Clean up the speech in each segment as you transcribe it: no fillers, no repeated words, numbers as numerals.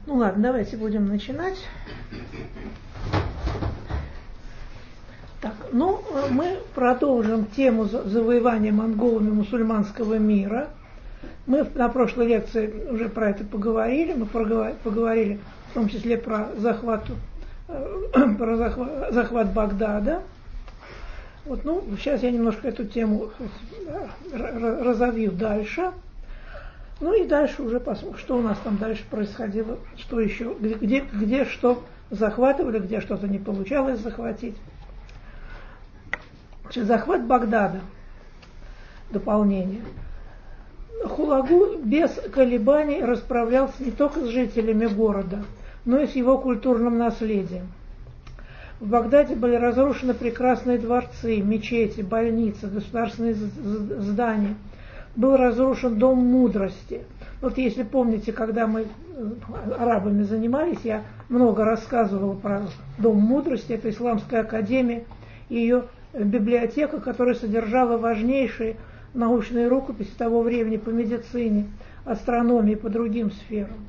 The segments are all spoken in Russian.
Ну ладно, давайте будем начинать. Так, мы продолжим тему завоевания монголами мусульманского мира. Мы на прошлой лекции уже про это поговорили. Мы поговорили в том числе про захват Багдада. Вот, сейчас я немножко эту тему разовью дальше. Ну и дальше уже посмотрим, что у нас там дальше происходило, что еще, где что захватывали, где что-то не получалось захватить. Значит, захват Багдада. Дополнение. Хулагу без колебаний расправлялся не только с жителями города, но и с его культурным наследием. В Багдаде были разрушены прекрасные дворцы, мечети, больницы, государственные здания. Был разрушен дом мудрости. Вот если помните, когда мы арабами занимались, я много рассказывала про дом мудрости, это исламская академия, ее библиотека, которая содержала важнейшие научные рукописи того времени по медицине, астрономии, по другим сферам.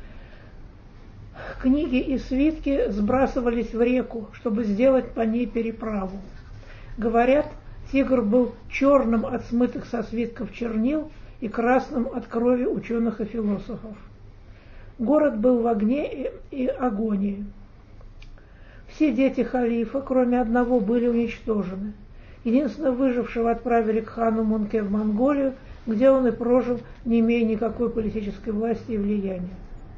Книги и свитки сбрасывались в реку, чтобы сделать по ней переправу. Говорят, Тигр был черным от смытых со свитков чернил и красным от крови ученых и философов. Город был в огне и агонии. Все дети халифа, кроме одного, были уничтожены. Единственно выжившего отправили к хану Мунке в Монголию, где он и прожил, не имея никакой политической власти и влияния.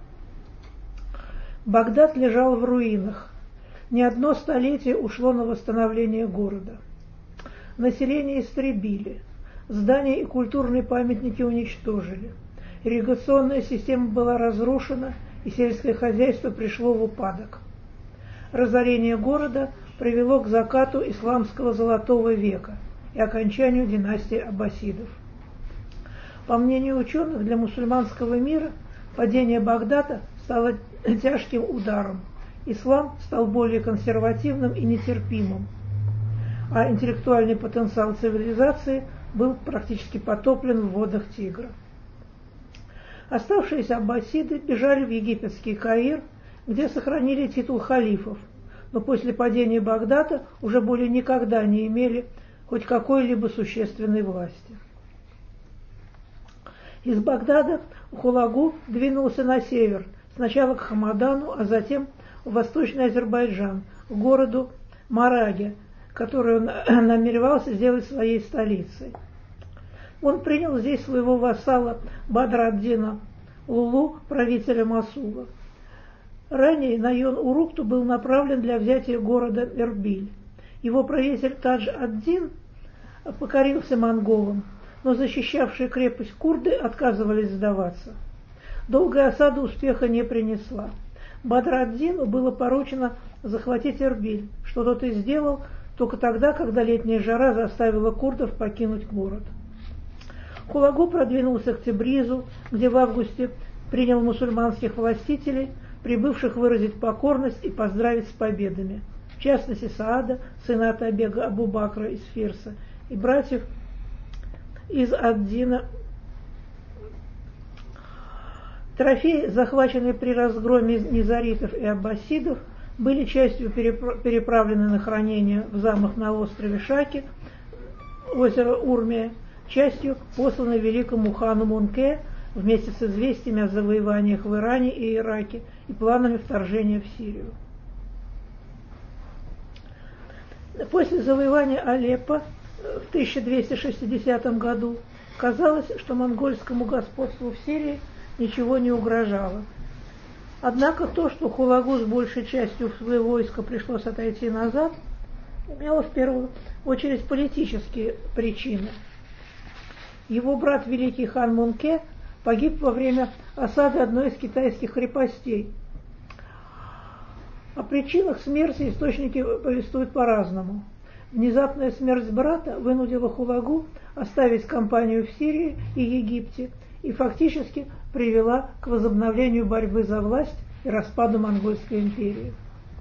Багдад лежал в руинах. Не одно столетие ушло на восстановление города. Население истребили, здания и культурные памятники уничтожили, ирригационная система была разрушена, и сельское хозяйство пришло в упадок. Разорение города привело к закату исламского золотого века и окончанию династии аббасидов. По мнению ученых, для мусульманского мира падение Багдада стало тяжким ударом. Ислам стал более консервативным и нетерпимым, а интеллектуальный потенциал цивилизации был практически потоплен в водах Тигра. Оставшиеся аббасиды бежали в египетский Каир, где сохранили титул халифов, но после падения Багдада уже более никогда не имели хоть какой-либо существенной власти. Из Багдада Хулагу двинулся на север, сначала к Хамадану, а затем в восточный Азербайджан, к городу Мараге, которую он намеревался сделать своей столицей. Он принял здесь своего вассала Бадр-ад-Дина Лулу, правителя Масула. Ранее Найон Урукту был направлен для взятия города Эрбиль. Его правитель Тадж-ад-Дин покорился монголам, но защищавшие крепость курды отказывались сдаваться. Долгая осада успеха не принесла. Бадр-ад-Дину было поручено захватить Эрбиль, что тот и сделал, только тогда, когда летняя жара заставила курдов покинуть город. Хулагу продвинулся к Тебризу, где в августе принял мусульманских властителей, прибывших выразить покорность и поздравить с победами, в частности Саада, сына Атабега Абу-Бакра из Фирса, и братьев из Ад-Дина. Трофеи, захваченные при разгроме низаритов и аббасидов, были частью переправлены на хранение в замок на острове Шаки, озеро Урмия, частью посланы великому хану Мунке вместе с известиями о завоеваниях в Иране и Ираке и планами вторжения в Сирию. После завоевания Алеппо в 1260 году казалось, что монгольскому господству в Сирии ничего не угрожало. Однако то, что Хулагу с большей частью своего войска пришлось отойти назад, имело в первую очередь политические причины. Его брат, великий хан Мунке, погиб во время осады одной из китайских крепостей. О причинах смерти источники повествуют по-разному. Внезапная смерть брата вынудила Хулагу оставить кампанию в Сирии и Египте и фактически привела к возобновлению борьбы за власть и распаду Монгольской империи.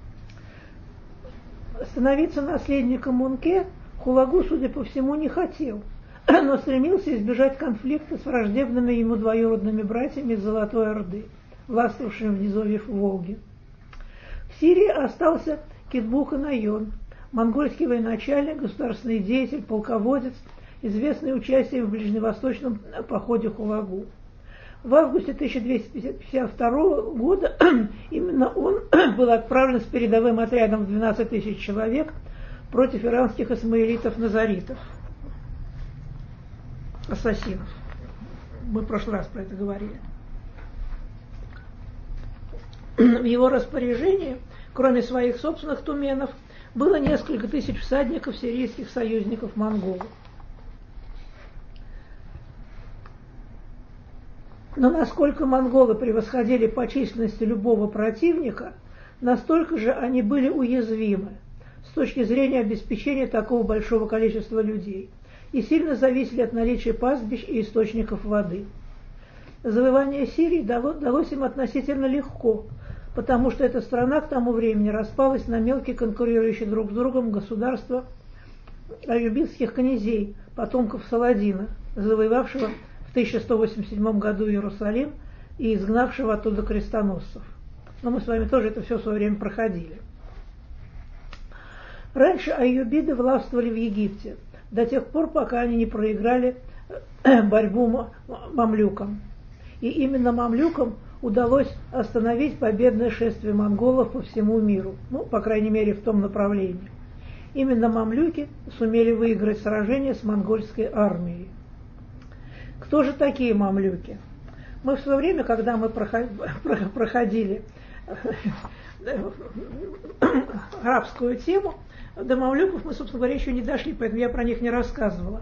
Становиться наследником Мунке Хулагу, судя по всему, не хотел, но стремился избежать конфликта с враждебными ему двоюродными братьями из Золотой Орды. властвовавшим в низовьях Волги. В Сирии остался Китбухан-Айон, монгольский военачальник, государственный деятель, полководец, известный участием в ближневосточном походе Хулагу. В августе 1252 года именно он был отправлен с передовым отрядом в 12 тысяч человек против иранских исмаилитов-назаритов, ассасинов. Мы в прошлый раз про это говорили. В его распоряжении, кроме своих собственных туменов, было несколько тысяч всадников сирийских союзников монголов. Но насколько монголы превосходили по численности любого противника, настолько же они были уязвимы с точки зрения обеспечения такого большого количества людей и сильно зависели от наличия пастбищ и источников воды. Завоевание Сирии далось им относительно легко, потому что эта страна к тому времени распалась на мелкие конкурирующие друг с другом государства аюбитских князей, потомков Саладина, завоевавшего в 1187 году Иерусалим и изгнавшего оттуда крестоносцев. Но мы с вами тоже это все в свое время проходили. Раньше аюбиды властвовали в Египте, до тех пор, пока они не проиграли борьбу мамлюкам. И именно мамлюкам удалось остановить победное шествие монголов по всему миру, ну, по крайней мере, в том направлении. Именно мамлюки сумели выиграть сражение с монгольской армией. Кто же такие мамлюки? Мы в свое время, когда мы проходили арабскую тему, до мамлюков мы, собственно говоря, еще не дошли, поэтому я про них не рассказывала.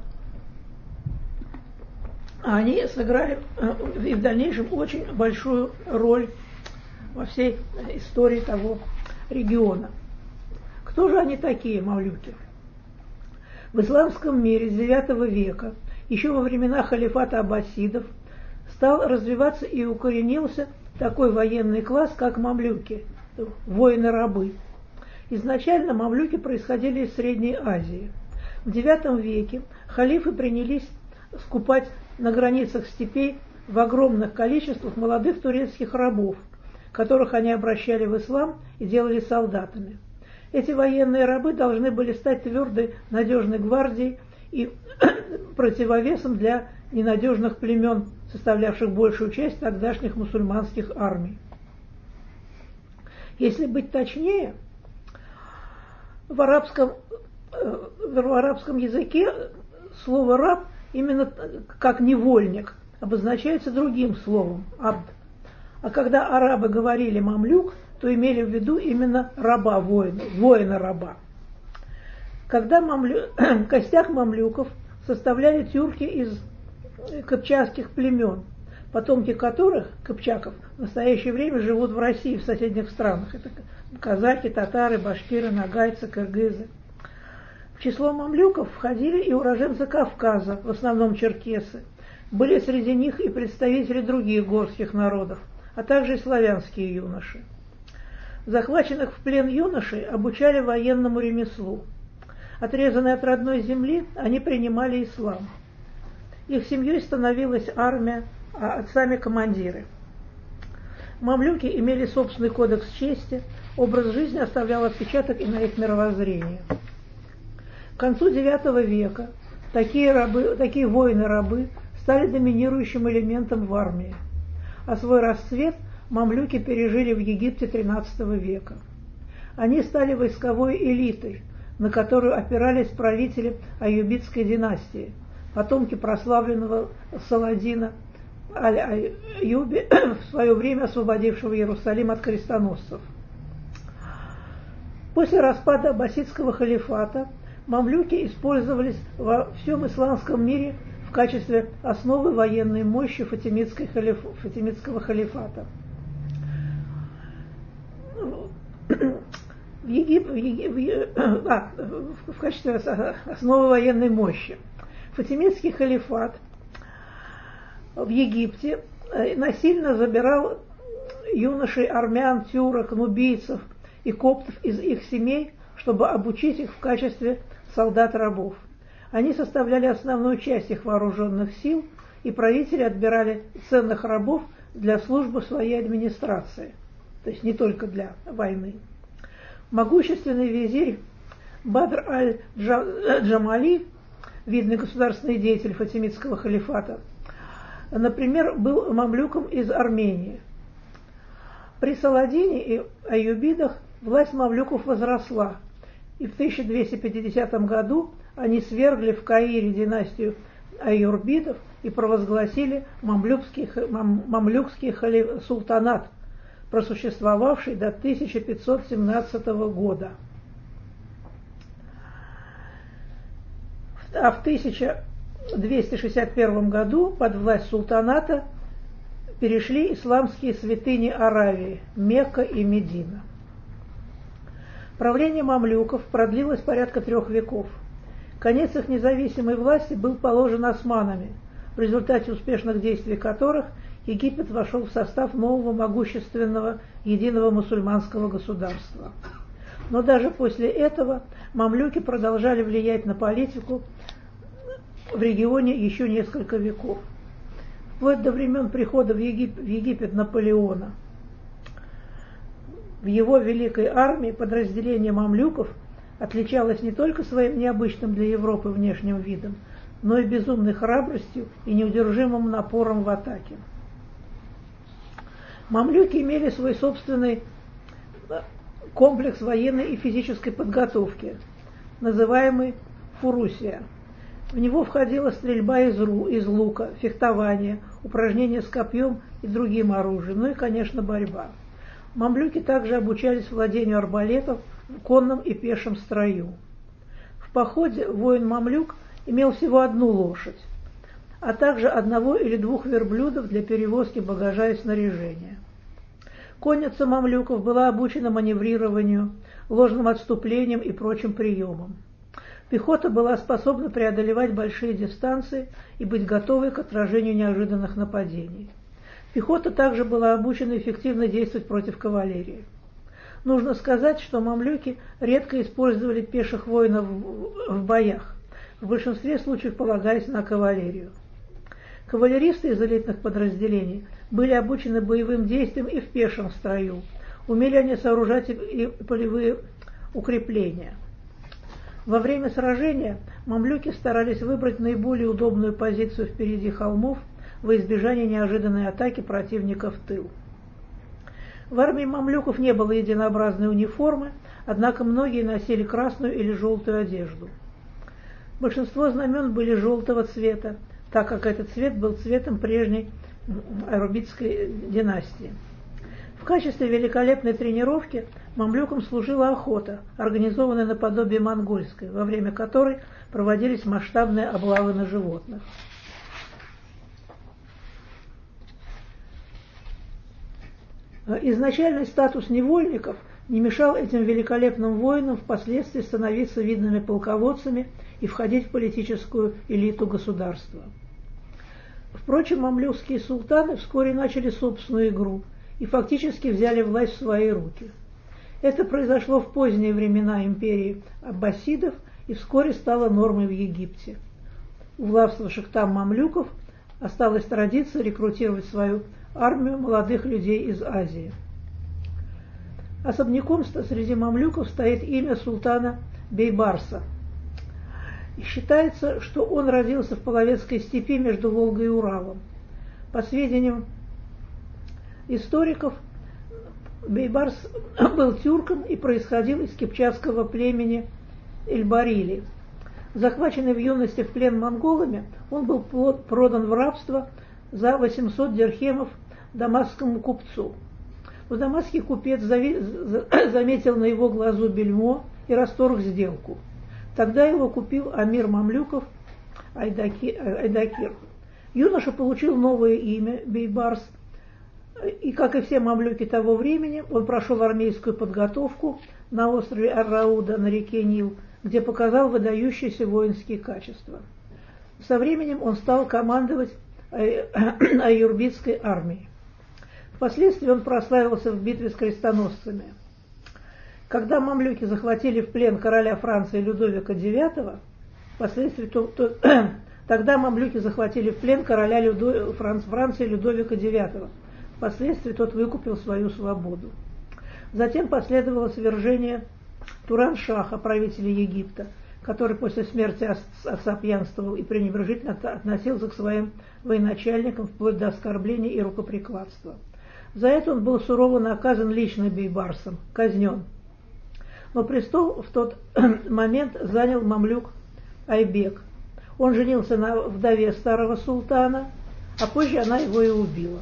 Они сыграли и в дальнейшем очень большую роль во всей истории того региона. Кто же они такие, мамлюки? В исламском мире с IX века, еще во времена халифата аббасидов, стал развиваться и укоренился такой военный класс, как мамлюки, воины-рабы. Изначально мамлюки происходили из Средней Азии. В IX веке халифы принялись скупать на границах степей в огромных количествах молодых турецких рабов, которых они обращали в ислам и делали солдатами. Эти военные рабы должны были стать твердой, надежной гвардией и противовесом для ненадежных племен, составлявших большую часть тогдашних мусульманских армий. Если быть точнее, в арабском языке слово «раб» именно как невольник обозначается другим словом «абд». А когда арабы говорили «мамлюк», то имели в виду именно раба, воина-раба. Когда костяк мамлюков составляли тюрки из кыпчакских племен, потомки которых, кыпчаков, в настоящее время живут в России и в соседних странах. Это казахи, татары, башкиры, нагайцы, кыргызы. В число мамлюков входили и уроженцы Кавказа, в основном черкесы. Были среди них и представители других горских народов, а также и славянские юноши. Захваченных в плен юношей обучали военному ремеслу. Отрезанные от родной земли, они принимали ислам. Их семьей становилась армия, а отцами командиры. Мамлюки имели собственный кодекс чести, образ жизни оставлял отпечаток и на их мировоззрение. К концу IX века такие воины-рабы стали доминирующим элементом в армии, а свой расцвет мамлюки пережили в Египте XIII века. Они стали войсковой элитой, на которую опирались правители аюбитской династии, потомки прославленного Саладина Аль-Аюби, в свое время освободившего Иерусалим от крестоносцев. После распада аббасидского халифата мамлюки использовались во всем исламском мире в качестве основы военной мощи фатимидского халифата. В качестве основы военной мощи. Фатимидский халифат в Египте насильно забирал юношей армян, тюрок, нубийцев и коптов из их семей, чтобы обучить их в качестве солдат-рабов. Они составляли основную часть их вооруженных сил, и правители отбирали ценных рабов для службы в своей администрации, то есть не только для войны. Могущественный визирь Бадр аль-Джамали, видный государственный деятель фатимидского халифата, например, был мамлюком из Армении. При Саладине и Аюбидах власть мамлюков возросла, и в 1250 году они свергли в Каире династию Аюрбидов и провозгласили мамлюкский султанат, просуществовавший до 1517 года. А в 1261 году под власть султаната перешли исламские святыни Аравии – Мекка и Медина. Правление мамлюков продлилось порядка 3 веков. Конец их независимой власти был положен османами, в результате успешных действий которых Египет вошел в состав нового могущественного единого мусульманского государства. Но даже после этого мамлюки продолжали влиять на политику в регионе еще несколько веков, вплоть до времен прихода в Египет Наполеона. В его великой армии подразделение мамлюков отличалось не только своим необычным для Европы внешним видом, но и безумной храбростью и неудержимым напором в атаке. Мамлюки имели свой собственный комплекс военной и физической подготовки, называемый фурусия. В него входила стрельба из лука, фехтование, упражнения с копьем и другим оружием, ну и, конечно, борьба. Мамлюки также обучались владению арбалетов в конном и пешем строю. В походе воин-мамлюк имел всего одну лошадь, а также 1 или 2 верблюдов для перевозки багажа и снаряжения. Конница мамлюков была обучена маневрированию, ложным отступлениям и прочим приемам. Пехота была способна преодолевать большие дистанции и быть готовой к отражению неожиданных нападений. Пехота также была обучена эффективно действовать против кавалерии. Нужно сказать, что мамлюки редко использовали пеших воинов в боях, в большинстве случаев полагаясь на кавалерию. Кавалеристы из элитных подразделений были обучены боевым действиям и в пешем строю, умели они сооружать и полевые укрепления. Во время сражения мамлюки старались выбрать наиболее удобную позицию впереди холмов во избежание неожиданной атаки противника в тыл. В армии мамлюков не было единообразной униформы, однако многие носили красную или желтую одежду. Большинство знамен были желтого цвета, так как этот цвет был цветом прежней Аюрбидской династии. В качестве великолепной тренировки мамлюкам служила охота, организованная наподобие монгольской, во время которой проводились масштабные облавы на животных. Изначальный статус невольников не мешал этим великолепным воинам впоследствии становиться видными полководцами и входить в политическую элиту государства. Впрочем, мамлюкские султаны вскоре начали собственную игру и фактически взяли власть в свои руки. Это произошло в поздние времена империи аббасидов и вскоре стало нормой в Египте. У властвовавших там мамлюков осталась традиция рекрутировать в свою армию молодых людей из Азии. Особняком среди мамлюков стоит имя султана Бейбарса. И считается, что он родился в Половецкой степи между Волгой и Уралом. По сведениям историков, Бейбарс был тюрком и происходил из кипчакского племени Эльбарили. Захваченный в юности в плен монголами, он был продан в рабство за 800 дирхемов дамасскому купцу. В Дамаске купец заметил на его глазу бельмо и расторг сделку. Тогда его купил амир мамлюков Айдакир. Юноша получил новое имя Бейбарс, и, как и все мамлюки того времени, он прошел армейскую подготовку на острове Ар-Рауда на реке Нил, где показал выдающиеся воинские качества. Со временем он стал командовать аюрбидской армией. Впоследствии он прославился в битве с крестоносцами. Когда мамлюки захватили в плен короля Франции Людовика IX, тогда мамлюки захватили в плен короля Франции Людовика IX. Впоследствии тот выкупил свою свободу. Затем последовало свержение Туран-Шаха, правителя Египта, который после смерти отца пьянствовал и пренебрежительно относился к своим военачальникам вплоть до оскорблений и рукоприкладства. За это он был сурово наказан лично Бейбарсом, казнен. Но престол в тот момент занял мамлюк Айбек. Он женился на вдове старого султана, а позже она его и убила.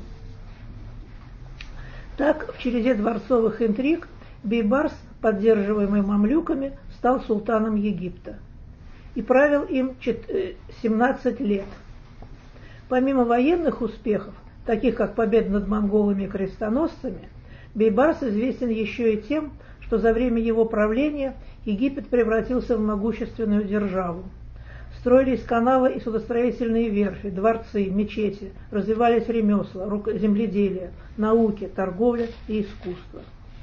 Так, в череде дворцовых интриг Бейбарс, поддерживаемый мамлюками, стал султаном Египта и правил им 17 лет. Помимо военных успехов, таких как победа над монголами и крестоносцами, Бейбарс известен еще и тем, что за время его правления Египет превратился в могущественную державу. Строились каналы и судостроительные верфи, дворцы, мечети, развивались ремесла, земледелие, науки, торговля и искусство.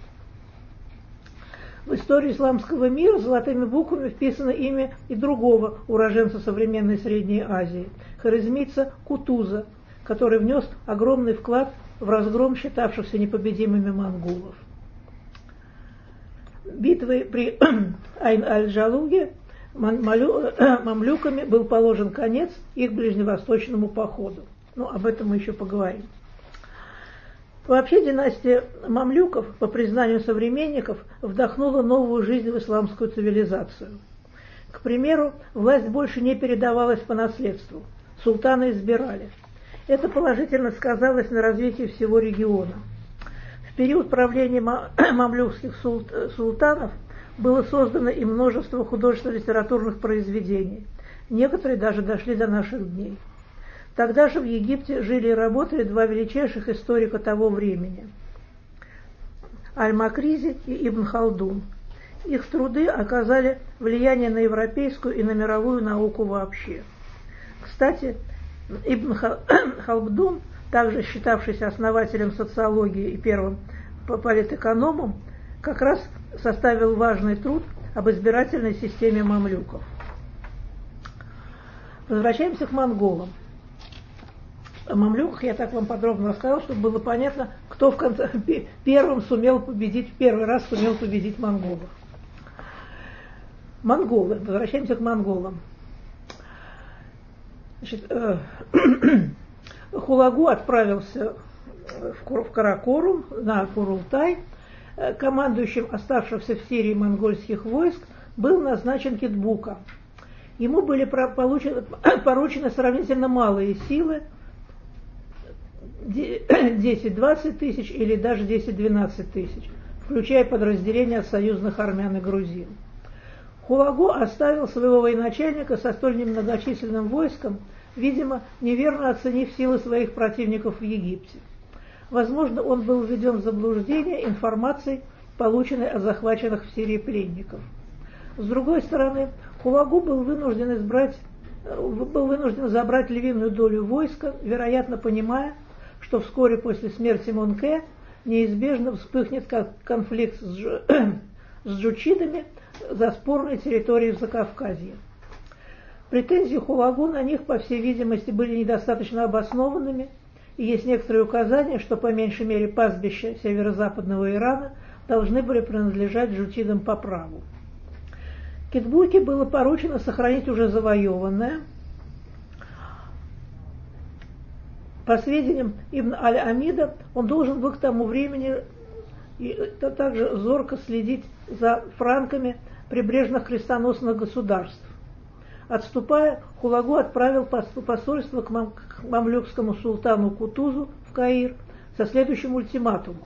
В историю исламского мира золотыми буквами вписано имя и другого уроженца современной Средней Азии, хорезмийца Кутуза, который внес огромный вклад в разгром считавшихся непобедимыми монголов. Битвой при Айн-аль-Джалуге мамлюками был положен конец их ближневосточному походу. Но об этом мы еще поговорим. Вообще династия мамлюков, по признанию современников, вдохнула новую жизнь в исламскую цивилизацию. К примеру, власть больше не передавалась по наследству, султана избирали. Это положительно сказалось на развитии всего региона. В период правления мамлюкских султанов было создано и множество художественно-литературных произведений. Некоторые даже дошли до наших дней. Тогда же в Египте жили и работали два величайших историка того времени – Аль-Макризи и Ибн Халдун. Их труды оказали влияние на европейскую и на мировую науку вообще. Кстати, Ибн Халдун, также считавшийся основателем социологии и первым политэкономом, как раз составил важный труд об избирательной системе мамлюков. Возвращаемся к монголам. О мамлюках я так вам подробно рассказала, чтобы было понятно, кто первый раз сумел победить монголов. Монголы. Возвращаемся к монголам. Значит, Хулагу отправился в Каракорум, на Курултай. Командующим оставшихся в Сирии монгольских войск был назначен Китбука. Ему были поручены сравнительно малые силы, 10-20 тысяч или даже 10-12 тысяч, включая подразделения от союзных армян и грузин. Хулагу оставил своего военачальника со столь немногочисленным войском, видимо, неверно оценив силы своих противников в Египте. Возможно, он был введен в заблуждение информацией, полученной о захваченных в Сирии пленников. С другой стороны, Хулагу был вынужден забрать львиную долю войска, вероятно, понимая, что вскоре после смерти Монке неизбежно вспыхнет конфликт с джучидами за спорной территорией в Закавказье. Претензии Хулагу на них, по всей видимости, были недостаточно обоснованными, и есть некоторые указания, что по меньшей мере пастбища северо-западного Ирана должны были принадлежать джучидам по праву. Китбуке было поручено сохранить уже завоеванное. По сведениям Ибн Аль-Амида, он должен был к тому времени также зорко следить за франками прибрежных крестоносных государств. Отступая, Хулагу отправил посольство к мамлюкскому султану Кутузу в Каир со следующим ультиматумом.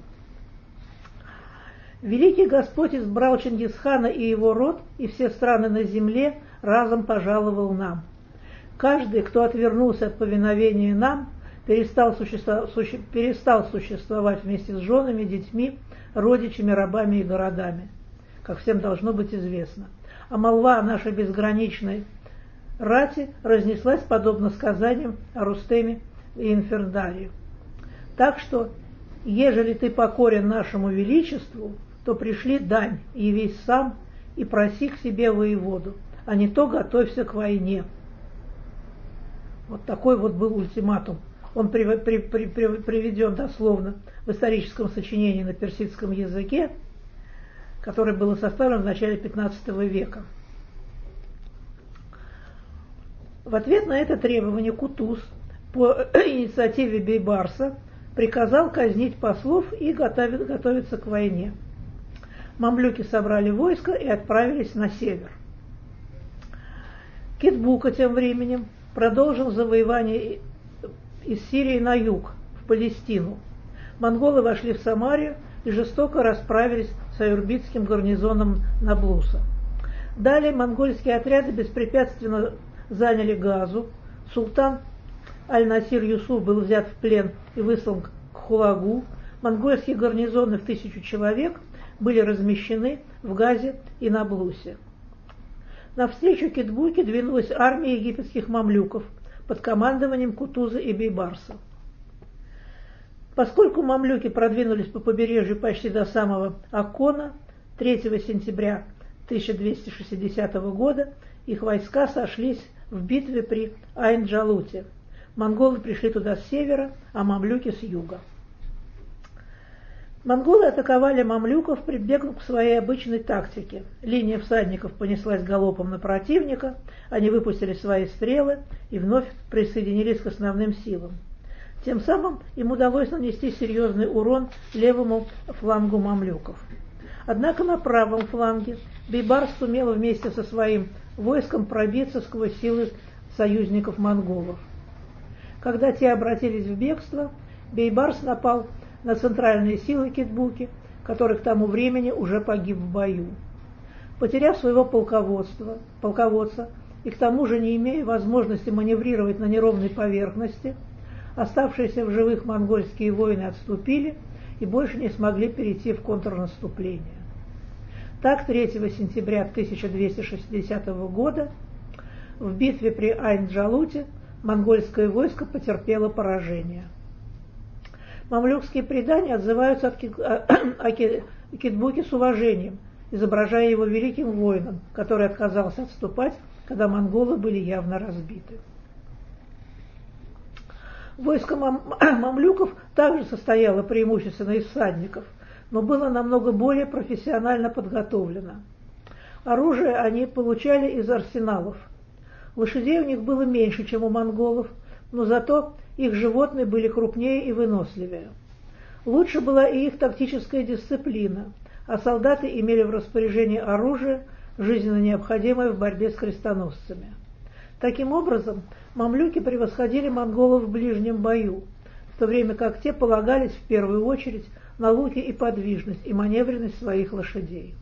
«Великий Господь избрал Чингисхана и его род, и все страны на земле разом пожаловал нам. Каждый, кто отвернулся от повиновения нам, перестал существовать вместе с женами, детьми, родичами, рабами и городами, как всем должно быть известно. А молва нашей безграничной рати разнеслась подобно сказаниям о Рустеме и Инфердаре. Так что, ежели ты покорен нашему величеству, то пришли дань, явись сам и проси к себе воеводу, а не то готовься к войне». Вот такой вот был ультиматум Он приведен дословно в историческом сочинении на персидском языке, которое было составлено в начале XV века. В ответ на это требование Кутуз по инициативе Бейбарса приказал казнить послов и готовиться к войне. Мамлюки собрали войско и отправились на север. Китбука тем временем продолжил завоевание из Сирии на юг, в Палестину. Монголы вошли в Самарию и жестоко расправились с аюрбитским гарнизоном Наблуса. Далее монгольские отряды беспрепятственно заняли Газу. Султан Аль-Насир Юсуф был взят в плен и выслан к Хулагу. Монгольские гарнизоны в 1000 человек были размещены в Газе и Наблусе. Навстречу Китбуке двинулась армия египетских мамлюков под командованием Кутуза и Бейбарса. Поскольку мамлюки продвинулись по побережью почти до самого Аккона, 3 сентября 1260 года их войска сошлись в битве при Айн-Джалуте. Монголы пришли туда с севера, а мамлюки с юга. Монголы атаковали мамлюков, прибегнув к своей обычной тактике. Линия всадников понеслась галопом на противника, они выпустили свои стрелы и вновь присоединились к основным силам. Тем самым им удалось нанести серьезный урон левому флангу мамлюков. Однако на правом фланге Бейбарс сумел вместе со своим войском пробиться сквозь силы союзников монголов. Когда те обратились в бегство, Бейбарс напал на центральные силы Китбуки, который к тому времени уже погиб в бою. Потеряв своего полководца и к тому же не имея возможности маневрировать на неровной поверхности, оставшиеся в живых монгольские воины отступили и больше не смогли перейти в контрнаступление. Так, 3 сентября 1260 года в битве при Айн-Джалуте монгольское войско потерпело поражение. Мамлюкские предания отзываются о Китбуке с уважением, изображая его великим воином, который отказался отступать, когда монголы были явно разбиты. Войско мамлюков также состояло преимущественно из всадников, но было намного более профессионально подготовлено. Оружие они получали из арсеналов. Лошадей у них было меньше, чем у монголов, но зато их животные были крупнее и выносливее. Лучше была и их тактическая дисциплина, а солдаты имели в распоряжении оружие, жизненно необходимое в борьбе с крестоносцами. Таким образом, мамлюки превосходили монголов в ближнем бою, в то время как те полагались в первую очередь на луки и подвижность и маневренность своих лошадей.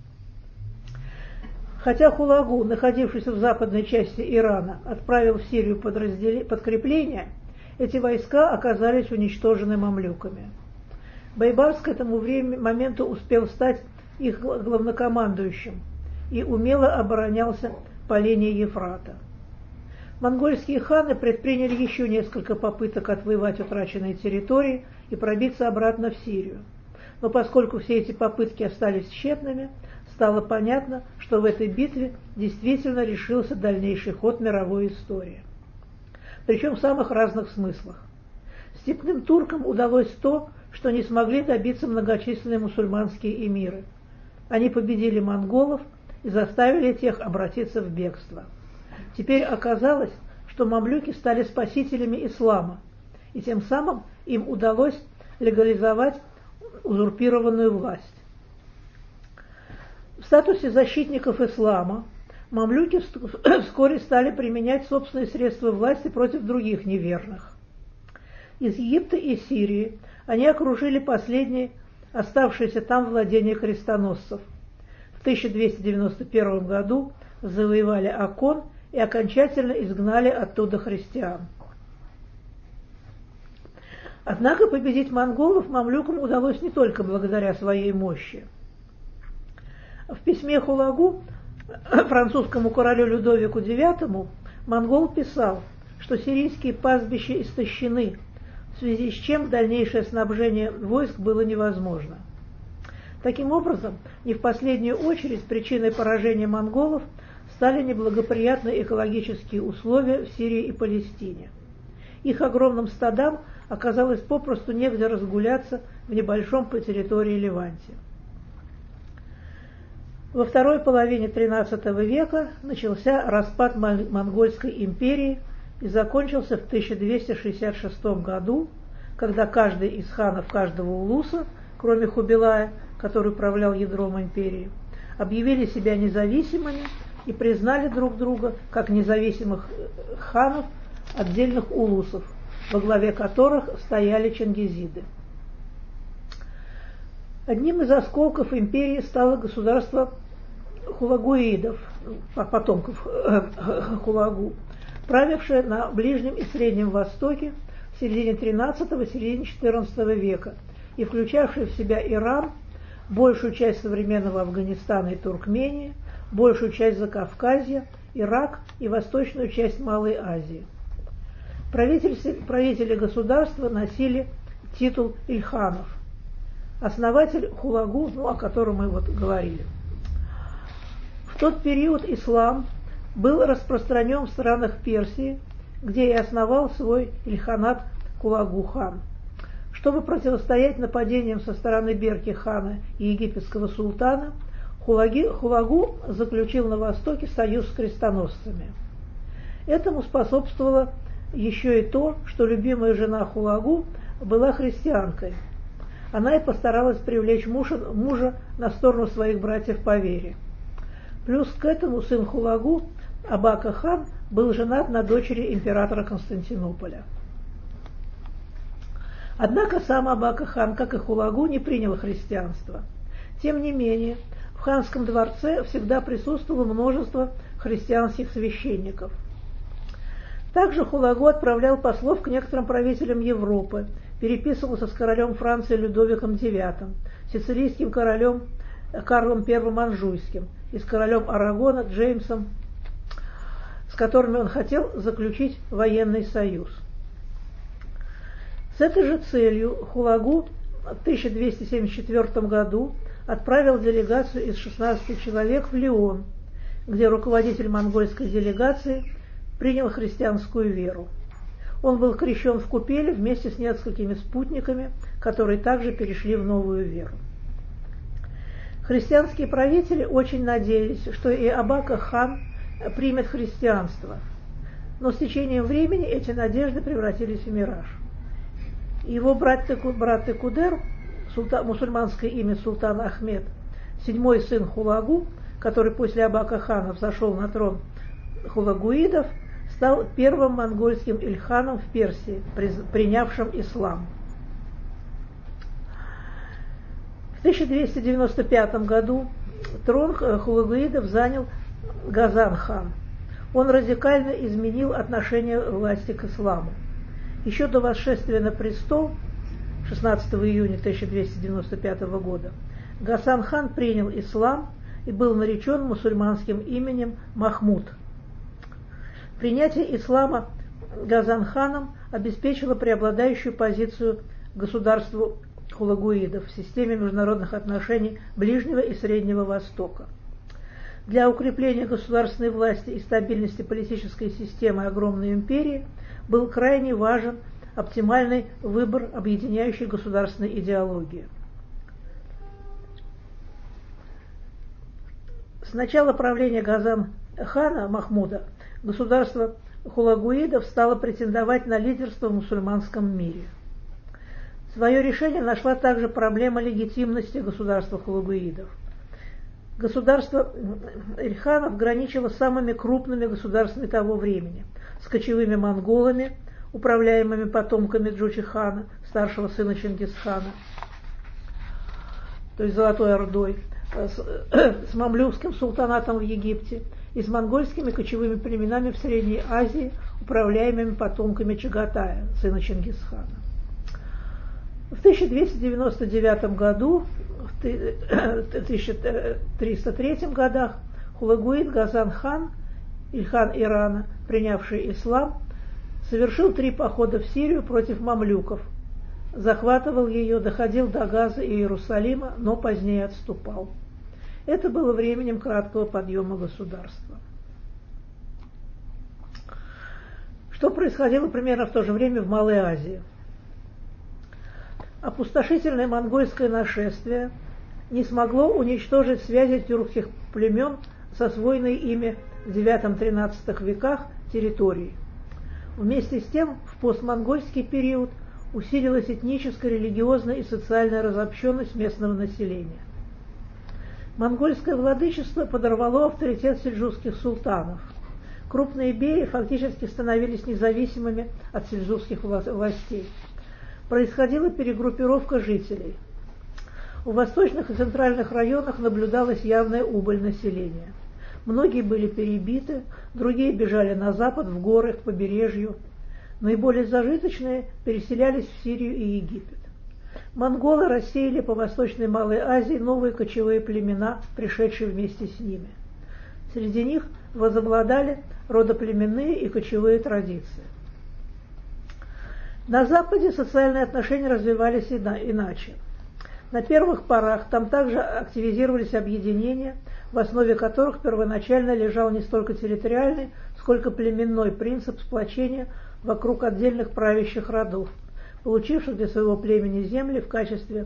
Хотя Хулагу, находившийся в западной части Ирана, отправил в Сирию подкрепления, эти войска оказались уничтожены мамлюками. Бейбарс к этому моменту успел стать их главнокомандующим и умело оборонялся по линии Ефрата. Монгольские ханы предприняли еще несколько попыток отвоевать утраченные территории и пробиться обратно в Сирию. Но поскольку все эти попытки остались тщетными, стало понятно, что в этой битве действительно решился дальнейший ход мировой истории. Причем в самых разных смыслах. Степным туркам удалось то, что не смогли добиться многочисленные мусульманские эмиры. Они победили монголов и заставили тех обратиться в бегство. Теперь оказалось, что мамлюки стали спасителями ислама, и тем самым им удалось легализовать узурпированную власть. В статусе защитников ислама мамлюки вскоре стали применять собственные средства власти против других неверных. Из Египта и Сирии они окружили последние оставшиеся там владения крестоносцев. В 1291 году завоевали Аккон и окончательно изгнали оттуда христиан. Однако победить монголов мамлюкам удалось не только благодаря своей мощи. В письме Хулагу французскому королю Людовику IX монгол писал, что сирийские пастбища истощены, в связи с чем дальнейшее снабжение войск было невозможно. Таким образом, не в последнюю очередь причиной поражения монголов стали неблагоприятные экологические условия в Сирии и Палестине. Их огромным стадам оказалось попросту негде разгуляться в небольшом по территории Леванте. Во второй половине XIII века начался распад Монгольской империи и закончился в 1266 году, когда каждый из ханов каждого улуса, кроме Хубилая, который управлял ядром империи, объявили себя независимыми и признали друг друга как независимых ханов отдельных улусов, во главе которых стояли чингизиды. Одним из осколков империи стало государство хулагуидов, потомков Хулагу, правившее на Ближнем и Среднем Востоке в середине XIII и середине XIV века и включавшее в себя Иран, большую часть современного Афганистана и Туркмении, большую часть Закавказья, Ирак и восточную часть Малой Азии. Правители государства носили титул ильханов. Основатель Хулагу, о котором мы говорили. В тот период ислам был распространен в странах Персии, где и основал свой ильханат Хулагу-хан. Чтобы противостоять нападениям со стороны Берки-хана и египетского султана, Хулагу заключил на Востоке союз с крестоносцами. Этому способствовало еще и то, что любимая жена Хулагу была христианкой. Она и постаралась привлечь мужа на сторону своих братьев по вере. Плюс к этому сын Хулагу, Абака-хан, был женат на дочери императора Константинополя. Однако сам Абака-хан, как и Хулагу, не принял христианство. Тем не менее, в ханском дворце всегда присутствовало множество христианских священников. Также Хулагу отправлял послов к некоторым правителям Европы, переписывался с королем Франции Людовиком IX, сицилийским королем Карлом I Анжуйским и с королем Арагона Джеймсом, с которыми он хотел заключить военный союз. С этой же целью Хулагу в 1274 году отправил делегацию из 16 человек в Лион, где руководитель монгольской делегации принял христианскую веру. Он был крещен в купели вместе с несколькими спутниками, которые также перешли в новую веру. Христианские правители очень надеялись, что и Абака-хан примет христианство, но с течением времени эти надежды превратились в мираж. Его брат Текудер, мусульманское имя Султан Ахмед, седьмой сын Хулагу, который после Абака-хана взошел на трон хулагуидов, стал первым монгольским ильханом в Персии, принявшим ислам. В 1295 году трон хулагуидов занял Газан-хан. Он радикально изменил отношение власти к исламу. Еще до восшествия на престол 16 июня 1295 года Гасан-хан принял ислам и был наречен мусульманским именем Махмуд. Принятие ислама Газан-ханом обеспечило преобладающую позицию государству хулагуидов в системе международных отношений Ближнего и Среднего Востока. Для укрепления государственной власти и стабильности политической системы огромной империи был крайне важен оптимальный выбор объединяющей государственной идеологии. С начала правления Газан-хана Махмуда государство хулагуидов стало претендовать на лидерство в мусульманском мире. Свое решение нашла также проблема легитимности государства хулагуидов. Государство ильханов граничило с самыми крупными государствами того времени, с кочевыми монголами, управляемыми потомками Джучи-хана, старшего сына Чингисхана, то есть Золотой Ордой, с мамлюкским султанатом в Египте и с монгольскими кочевыми племенами в Средней Азии, управляемыми потомками Чагатая, сына Чингисхана. В 1299 году, в 1303 годах Хулагуид Газан-хан, ильхан Ирана, принявший ислам, совершил 3 похода в Сирию против мамлюков, захватывал ее, доходил до Газа и Иерусалима, но позднее отступал. Это было временем краткого подъема государства. Что происходило примерно в то же время в Малой Азии? Опустошительное монгольское нашествие не смогло уничтожить связи тюркских племен с освоенной ими в IX-XIII веках территорией. Вместе с тем, в постмонгольский период усилилась этническая, религиозная и социальная разобщенность местного населения. Монгольское владычество подорвало авторитет сельджукских султанов. Крупные беи фактически становились независимыми от сельджукских властей. Происходила перегруппировка жителей. В восточных и центральных районах наблюдалась явная убыль населения. Многие были перебиты, другие бежали на запад, в горы, к побережью. Наиболее зажиточные переселялись в Сирию и Египет. Монголы рассеяли по Восточной Малой Азии новые кочевые племена, пришедшие вместе с ними. Среди них возобладали родоплеменные и кочевые традиции. На Западе социальные отношения развивались иначе. На первых порах там также активизировались объединения, в основе которых первоначально лежал не столько территориальный, сколько племенной принцип сплочения вокруг отдельных правящих родов, получивших для своего племени земли в качестве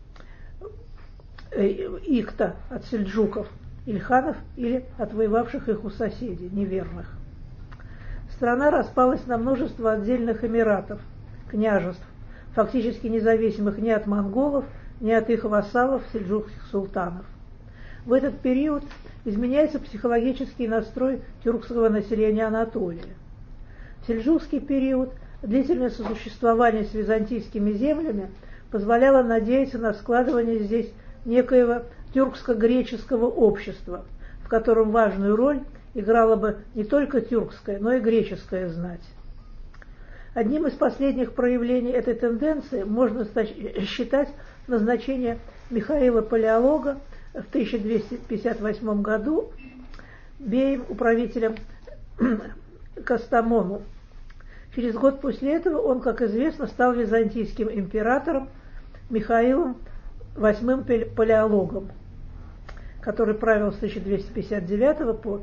икта от сельджуков, ильханов или отвоевавших их у соседей, неверных. Страна распалась на множество отдельных эмиратов, княжеств, фактически независимых ни от монголов, ни от их вассалов, сельджукских султанов. В этот период изменяется психологический настрой тюркского населения Анатолии. В сельджукский период длительное сосуществование с византийскими землями позволяло надеяться на складывание здесь некоего тюркско-греческого общества, в котором важную роль играла бы не только тюркская, но и греческая знать. Одним из последних проявлений этой тенденции можно считать назначение Михаила Палеолога в 1258 году беем-управителем Кастамону. Через год после этого он, как известно, стал византийским императором Михаилом VIII Палеологом, который правил с 1259 по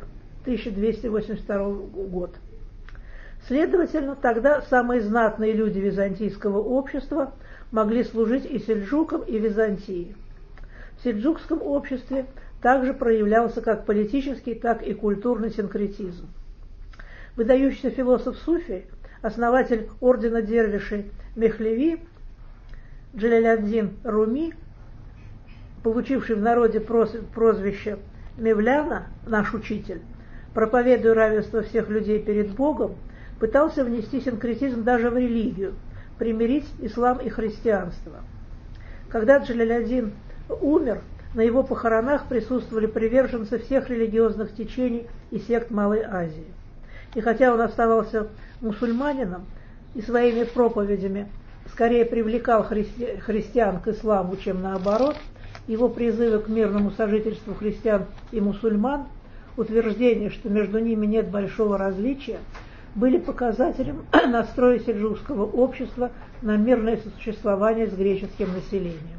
1282 год. Следовательно, тогда самые знатные люди византийского общества могли служить и сельджукам, и Византии. В сельджукском обществе также проявлялся как политический, так и культурный синкретизм. Выдающийся философ Суфи, основатель ордена дервишей Мехлеви, Джаляляддин Руми, получивший в народе прозвище Мевляна, наш учитель, проповедуя равенство всех людей перед Богом, пытался внести синкретизм даже в религию, примирить ислам и христианство. Когда Джаляляддин умер, на его похоронах присутствовали приверженцы всех религиозных течений и сект Малой Азии. И хотя он оставался мусульманином и своими проповедями скорее привлекал христиан к исламу, чем наоборот, его призывы к мирному сожительству христиан и мусульман, утверждение, что между ними нет большого различия, были показателем настроя сельджукского общества на мирное сосуществование с греческим населением.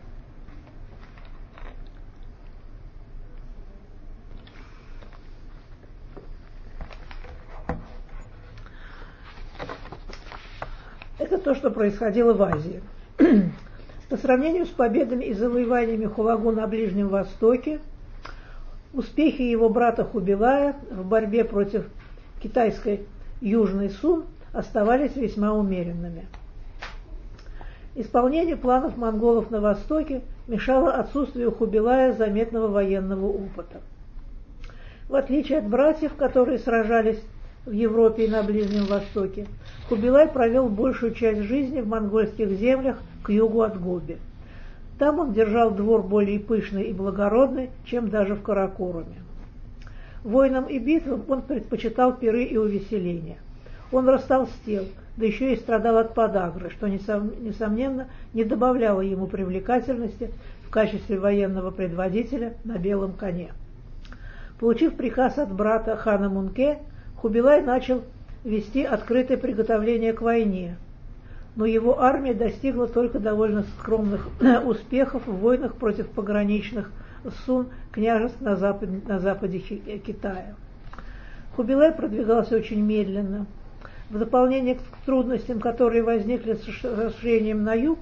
Это то, что происходило в Азии. По сравнению с победами и завоеваниями Хулагу на Ближнем Востоке, успехи его брата Хубилая в борьбе против китайской Южный Сун оставались весьма умеренными. Исполнению планов монголов на Востоке мешало отсутствие у Хубилая заметного военного опыта. В отличие от братьев, которые сражались в Европе и на Ближнем Востоке, Хубилай провел большую часть жизни в монгольских землях к югу от Гоби. Там он держал двор более пышный и благородный, чем даже в Каракоруме. Войнам и битвам он предпочитал пиры и увеселения. Он растолстел, да еще и страдал от подагры, что, несомненно, не добавляло ему привлекательности в качестве военного предводителя на белом коне. Получив приказ от брата хана Мунке, Хубилай начал вести открытое приготовление к войне, но его армия достигла только довольно скромных успехов в войнах против пограничных сун княжеств на западе Китая. Хубилай продвигался очень медленно. В дополнение к трудностям, которые возникли с расширением на юг,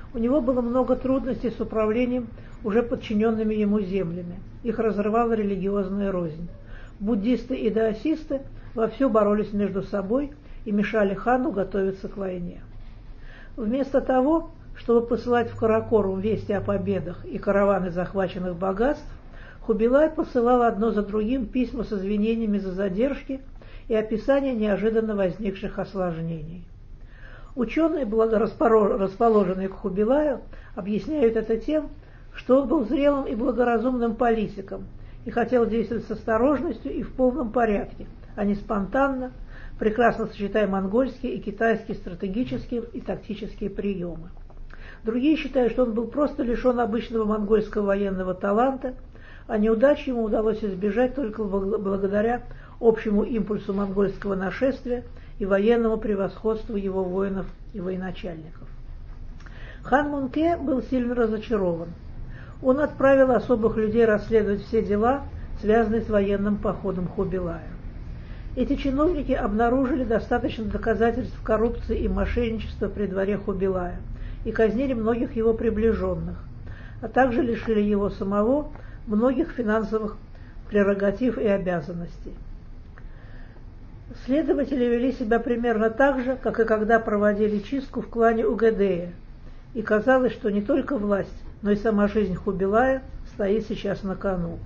У него было много трудностей с управлением уже подчиненными ему землями. Их разрывала религиозная рознь. Буддисты и даосисты вовсю боролись между собой и мешали хану готовиться к войне. Вместо того, чтобы посылать в Каракорум вести о победах и караваны захваченных богатств, Хубилай посылал одно за другим письма с извинениями за задержки и описание неожиданно возникших осложнений. Ученые, расположенные к Хубилаю, объясняют это тем, что он был зрелым и благоразумным политиком и хотел действовать с осторожностью и в полном порядке, а не спонтанно, прекрасно сочетая монгольские и китайские стратегические и тактические приемы. Другие считают, что он был просто лишен обычного монгольского военного таланта, а неудачи ему удалось избежать только благодаря общему импульсу монгольского нашествия и военному превосходству его воинов и военачальников. Хан Мунке был сильно разочарован. Он отправил особых людей расследовать все дела, связанные с военным походом Хубилая. Эти чиновники обнаружили достаточно доказательств коррупции и мошенничества при дворе Хубилая и казнили многих его приближенных, а также лишили его самого многих финансовых прерогатив и обязанностей. Следователи вели себя примерно так же, как и когда проводили чистку в клане Угадея, и казалось, что не только власть, но и сама жизнь Хубилая стоит сейчас на кону.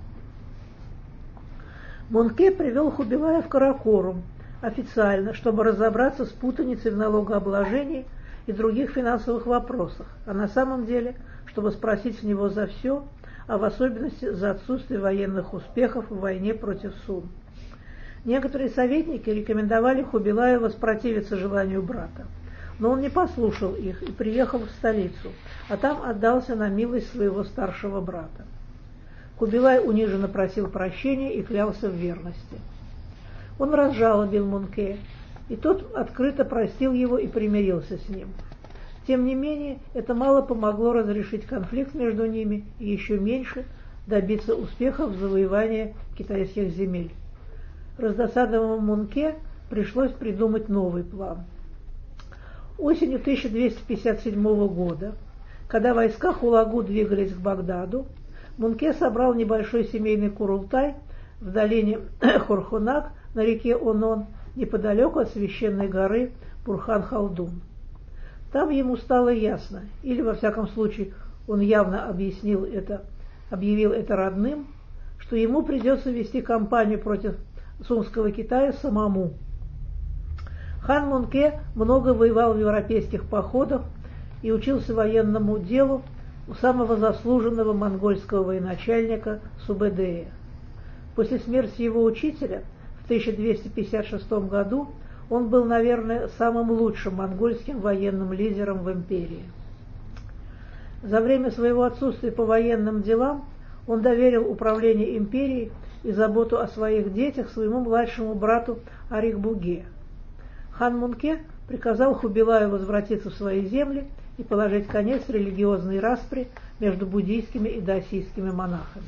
Мунке привел Хубилая в Каракорум официально, чтобы разобраться с путаницей в налогообложении и других финансовых вопросах, а на самом деле, чтобы спросить с него за все, а в особенности за отсутствие военных успехов в войне против Сун. Некоторые советники рекомендовали Хубилаю воспротивиться желанию брата, но он не послушал их и приехал в столицу, а там отдался на милость своего старшего брата. Хубилай униженно просил прощения и клялся в верности. Он разжалобил Мунке, и тот открыто простил его и примирился с ним. Тем не менее, это мало помогло разрешить конфликт между ними и еще меньше добиться успеха в завоевании китайских земель. Раздосадованному Мунке пришлось придумать новый план. Осенью 1257 года, когда войска Хулагу двигались к Багдаду, Мунке собрал небольшой семейный курултай в долине Хорхунак на реке Онон, неподалеку от священной горы Бурхан-Халдун. Там ему стало ясно, или во всяком случае он явно объявил это родным, что ему придется вести кампанию против Сунского Китая самому. Хан Мунке много воевал в европейских походах и учился военному делу у самого заслуженного монгольского военачальника Субэдэя. После смерти его учителя в 1256 году он был, наверное, самым лучшим монгольским военным лидером в империи. За время своего отсутствия по военным делам он доверил управление империей и заботу о своих детях своему младшему брату Арих-Буге. Хан Мунке приказал Хубилаю возвратиться в свои земли и положить конец религиозной распри между буддийскими и даосистскими монахами.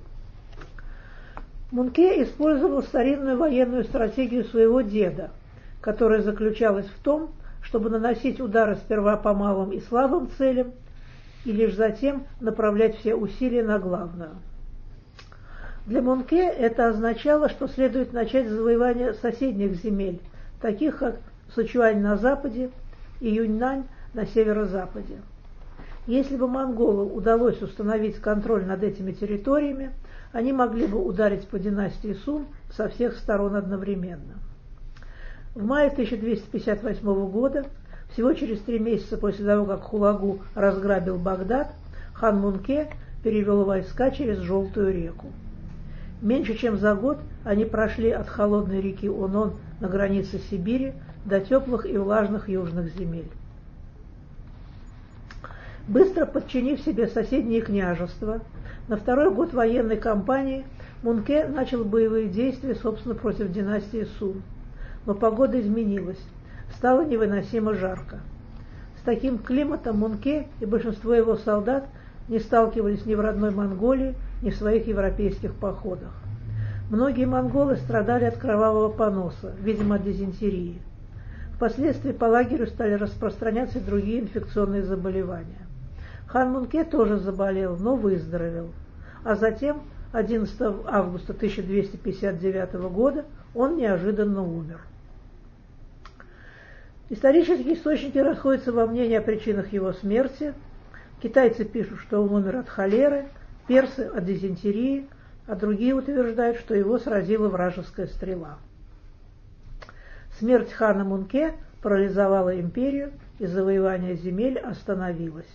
Мунке использовал старинную военную стратегию своего деда, которая заключалась в том, чтобы наносить удары сперва по малым и слабым целям и лишь затем направлять все усилия на главную. Для Мунке это означало, что следует начать завоевание соседних земель, таких как Сычуань на западе и Юньнань на северо-западе. Если бы монголам удалось установить контроль над этими территориями, они могли бы ударить по династии Сун со всех сторон одновременно. В мае 1258 года, всего через 3 месяца после того, как Хулагу разграбил Багдад, хан Мунке перевел войска через Желтую реку. Меньше чем за год они прошли от холодной реки Онон на границе Сибири до теплых и влажных южных земель. Быстро подчинив себе соседние княжества, на второй год военной кампании Мунке начал боевые действия, собственно, против династии Сун. Но погода изменилась, стало невыносимо жарко. С таким климатом Мунке и большинство его солдат не сталкивались ни в родной Монголии, ни в своих европейских походах. Многие монголы страдали от кровавого поноса, видимо, от дизентерии. Впоследствии по лагерю стали распространяться другие инфекционные заболевания. Хан Мунке тоже заболел, но выздоровел. А затем, 11 августа 1259 года, он неожиданно умер. Исторические источники расходятся во мнении о причинах его смерти. Китайцы пишут, что он умер от холеры, персы от дизентерии, а другие утверждают, что его сразила вражеская стрела. Смерть хана Мунке парализовала империю, и завоевание земель остановилось.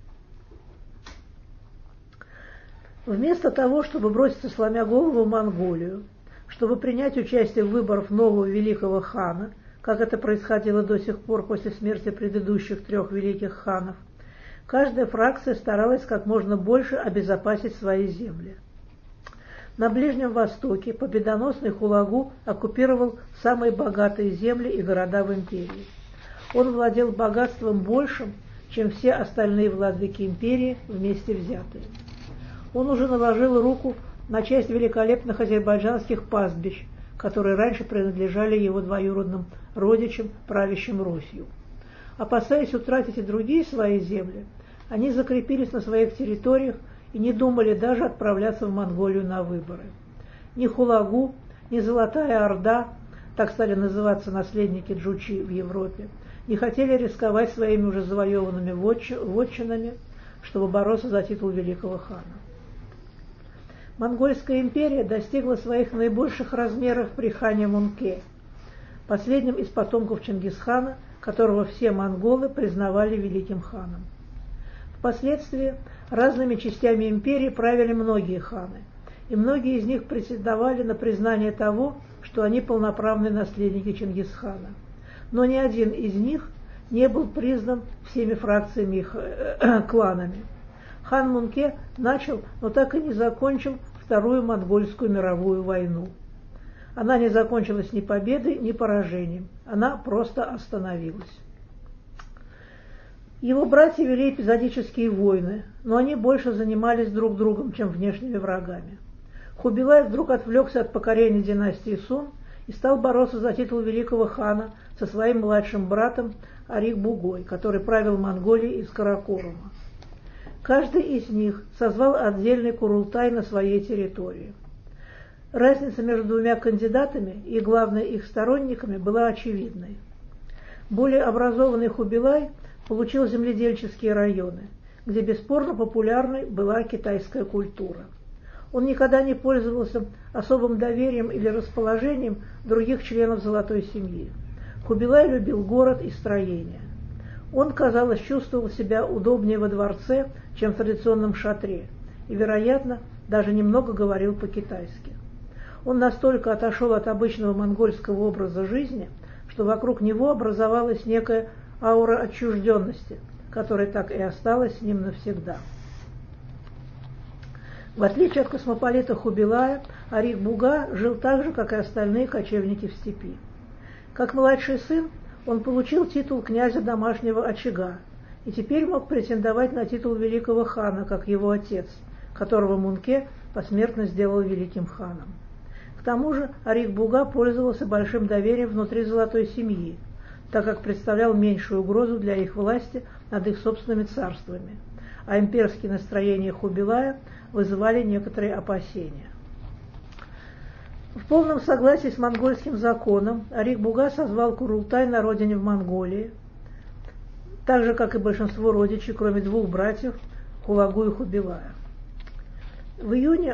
Вместо того, чтобы броситься сломя голову в Монголию, чтобы принять участие в выборах нового великого хана, как это происходило до сих пор после смерти предыдущих 3 великих ханов, каждая фракция старалась как можно больше обезопасить свои земли. На Ближнем Востоке победоносный Хулагу оккупировал самые богатые земли и города в империи. Он владел богатством большим, чем все остальные владыки империи вместе взятые. Он уже наложил руку на часть великолепных азербайджанских пастбищ, которые раньше принадлежали его двоюродным родичам, правящим Русью. Опасаясь утратить и другие свои земли, они закрепились на своих территориях и не думали даже отправляться в Монголию на выборы. Ни Хулагу, ни Золотая Орда, так стали называться наследники Джучи в Европе, не хотели рисковать своими уже завоеванными вотчинами, чтобы бороться за титул великого хана. Монгольская империя достигла своих наибольших размеров при хане Мунке, последнем из потомков Чингисхана, которого все монголы признавали великим ханом. Впоследствии разными частями империи правили многие ханы, и многие из них претендовали на признание того, что они полноправные наследники Чингисхана. Но ни один из них не был признан всеми фракциями и кланами. Хан Мунке начал, но так и не закончил Вторую монгольскую мировую войну. Она не закончилась ни победой, ни поражением. Она просто остановилась. Его братья вели эпизодические войны, но они больше занимались друг другом, чем внешними врагами. Хубилай вдруг отвлекся от покорения династии Сун и стал бороться за титул великого хана со своим младшим братом Арик-Бугой, который правил Монголией из Каракорума. Каждый из них созвал отдельный курултай на своей территории. Разница между двумя кандидатами и, главное, их сторонниками была очевидной. Более образованный Хубилай получил земледельческие районы, где бесспорно популярной была китайская культура. Он никогда не пользовался особым доверием или расположением других членов золотой семьи. Хубилай любил город и строения. Он, казалось, чувствовал себя удобнее во дворце, чем в традиционном шатре, и, вероятно, даже немного говорил по-китайски. Он настолько отошел от обычного монгольского образа жизни, что вокруг него образовалась некая аура отчужденности, которая так и осталась с ним навсегда. В отличие от космополита Хубилая, Арик-Буга жил так же, как и остальные кочевники в степи. Как младший сын, он получил титул князя домашнего очага и теперь мог претендовать на титул великого хана, как его отец, которого Мунке посмертно сделал великим ханом. К тому же Арик-Буга пользовался большим доверием внутри золотой семьи, так как представлял меньшую угрозу для их власти над их собственными царствами, а имперские настроения Хубилая вызывали некоторые опасения. В полном согласии с монгольским законом Арик-Буга созвал курултай на родине в Монголии, так же, как и большинство родичей, кроме двух братьев, Хулагу и Хубилая. В июне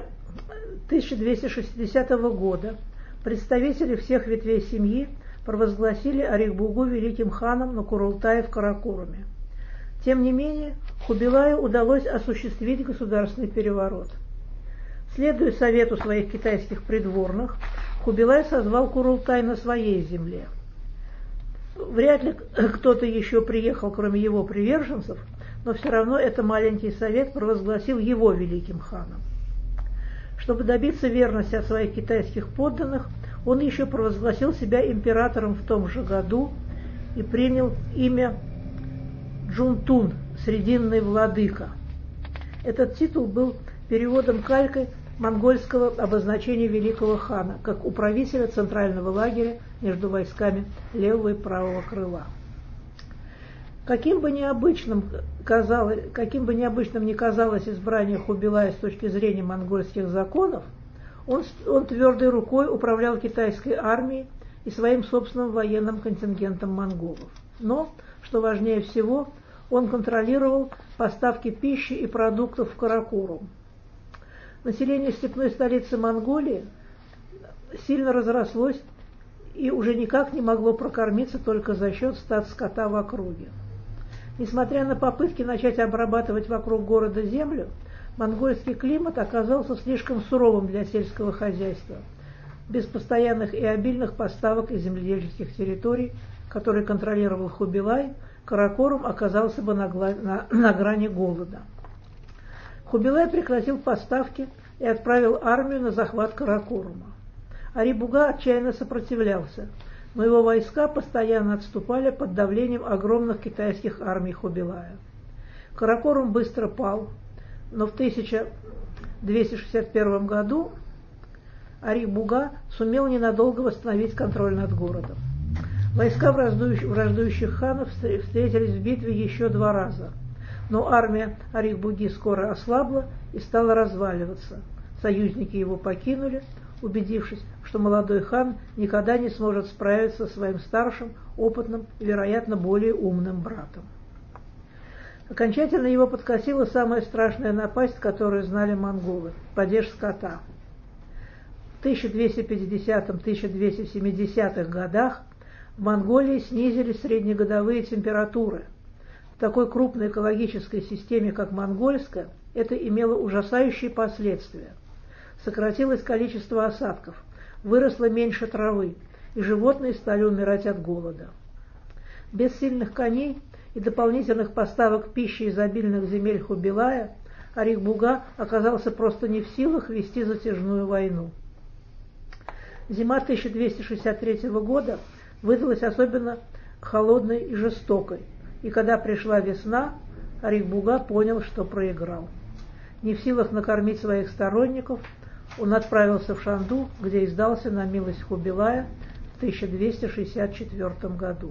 1260 года представители всех ветвей семьи провозгласили Арик-Бугу великим ханом на курултае в Каракоруме. Тем не менее, Хубилаю удалось осуществить государственный переворот. Следуя совету своих китайских придворных, Хубилай созвал курултай на своей земле. Вряд ли кто-то еще приехал, кроме его приверженцев, но все равно этот маленький совет провозгласил его великим ханом. Чтобы добиться верности от своих китайских подданных, он еще провозгласил себя императором в том же году и принял имя Джунтун, срединный владыка. Этот титул был переводом калькой монгольского обозначения великого хана, как управителя центрального лагеря между войсками левого и правого крыла. Каким бы необычным ни казалось избрание Хубилая с точки зрения монгольских законов, он твердой рукой управлял китайской армией и своим собственным военным контингентом монголов. Но, что важнее всего, он контролировал поставки пищи и продуктов в Каракорум. Население степной столицы Монголии сильно разрослось и уже никак не могло прокормиться только за счет стад скота в округе. Несмотря на попытки начать обрабатывать вокруг города землю, монгольский климат оказался слишком суровым для сельского хозяйства. Без постоянных и обильных поставок из земледельческих территорий, которые контролировал Хубилай, Каракорум оказался бы на грани голода. Хубилай прекратил поставки и отправил армию на захват Каракорума. Ари-Буга отчаянно сопротивлялся, но его войска постоянно отступали под давлением огромных китайских армий Хубилая. Каракорум быстро пал, но в 1261 году Ари-Буга сумел ненадолго восстановить контроль над городом. Войска враждующих ханов встретились в битве еще 2 раза, но армия Ари-Буги скоро ослабла и стала разваливаться. Союзники его покинули, убедившись, что молодой хан никогда не сможет справиться со своим старшим, опытным и, вероятно, более умным братом. Окончательно его подкосила самая страшная напасть, которую знали монголы – падеж скота. В 1250-1270 годах в Монголии снизились среднегодовые температуры. В такой крупной экологической системе, как монгольская, это имело ужасающие последствия. Сократилось количество осадков, выросло меньше травы, и животные стали умирать от голода. Без сильных коней и дополнительных поставок пищи из обильных земель Хубилая Ари-Буга оказался просто не в силах вести затяжную войну. Зима 1263 года выдалась особенно холодной и жестокой, и когда пришла весна, Ари-Буга понял, что проиграл. Не в силах накормить своих сторонников, он отправился в Шанду, где и сдался на милость Хубилая в 1264 году.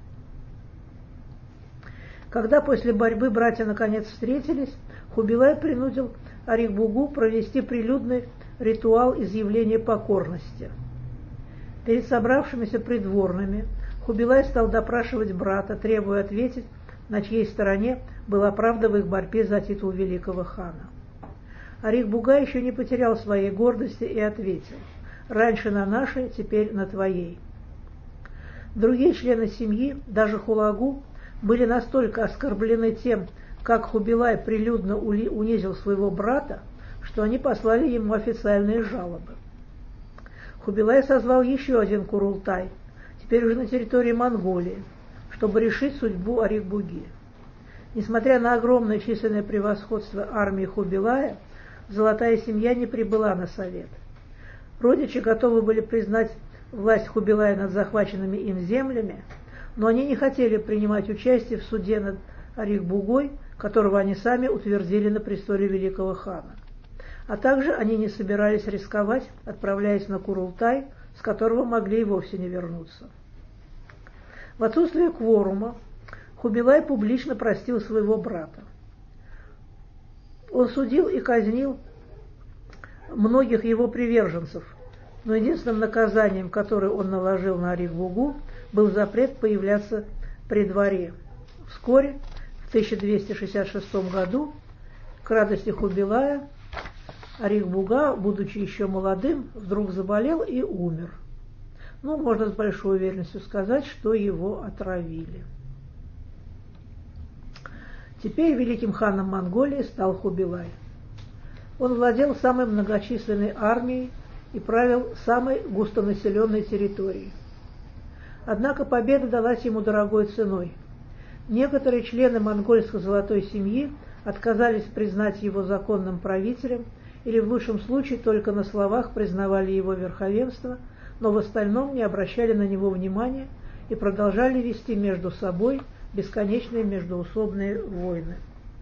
Когда после борьбы братья наконец встретились, Хубилай принудил Ари-Бугу провести прилюдный ритуал изъявления покорности. Перед собравшимися придворными Хубилай стал допрашивать брата, требуя ответить, на чьей стороне была правда в их борьбе за титул великого хана. Ари-Буга еще не потерял своей гордости и ответил: «Раньше на нашей, теперь на твоей». Другие члены семьи, даже Хулагу, были настолько оскорблены тем, как Хубилай прилюдно унизил своего брата, что они послали ему официальные жалобы. Хубилай созвал еще один курултай, теперь уже на территории Монголии, чтобы решить судьбу Ари-Буги. Несмотря на огромное численное превосходство армии Хубилая, Золотая семья не прибыла на совет. Родичи готовы были признать власть Хубилая над захваченными им землями, но они не хотели принимать участие в суде над Ари-Бугой, которого они сами утвердили на престоле великого хана. А также они не собирались рисковать, отправляясь на Курултай, с которого могли и вовсе не вернуться. В отсутствие кворума Хубилай публично простил своего брата. Он судил и казнил многих его приверженцев, но единственным наказанием, которое он наложил на Ари-Бугу, был запрет появляться при дворе. Вскоре, в 1266 году, к радости Хубилая, Ари-Буга, будучи еще молодым, вдруг заболел и умер. Можно с большой уверенностью сказать, что его отравили. Теперь великим ханом Монголии стал Хубилай. Он владел самой многочисленной армией и правил самой густонаселенной территорией. Однако победа далась ему дорогой ценой. Некоторые члены монгольской золотой семьи отказались признать его законным правителем или в лучшем случае только на словах признавали его верховенство, но в остальном не обращали на него внимания и продолжали вести между собой бесконечные междоусобные войны.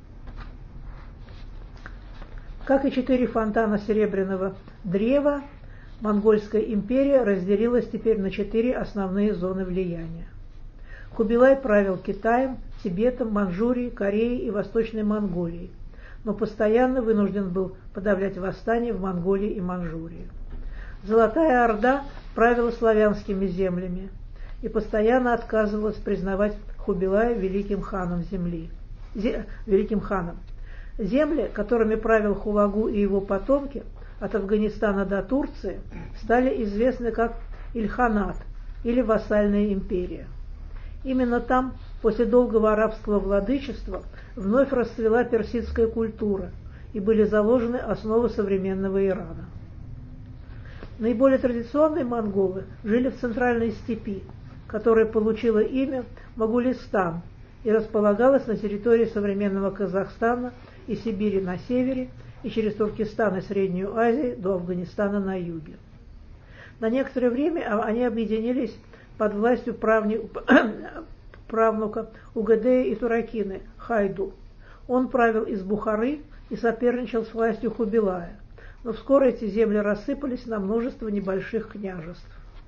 Как и 4 фонтана серебряного древа, Монгольская империя разделилась теперь на 4 основные зоны влияния. Хубилай правил Китаем, Тибетом, Манчжурией, Кореей и Восточной Монголией, но постоянно вынужден был подавлять восстания в Монголии и Манчжурии. Золотая Орда правила славянскими землями и постоянно отказывалась признавать Хубилая великим ханом земли. Великим ханом. Земли, которыми правил Хулагу и его потомки, от Афганистана до Турции, стали известны как Ильханат или вассальная империя. Именно там, после долгого арабского владычества, вновь расцвела персидская культура и были заложены основы современного Ирана. Наиболее традиционные монголы жили в центральной степи, которая получила имя Могулистан и располагалась на территории современного Казахстана и Сибири на севере и через Туркестан и Среднюю Азию до Афганистана на юге. На некоторое время они объединились под властью правнука Угадея и Туракины, Хайду. Он правил из Бухары и соперничал с властью Хубилая, но вскоре эти земли рассыпались на множество небольших княжеств.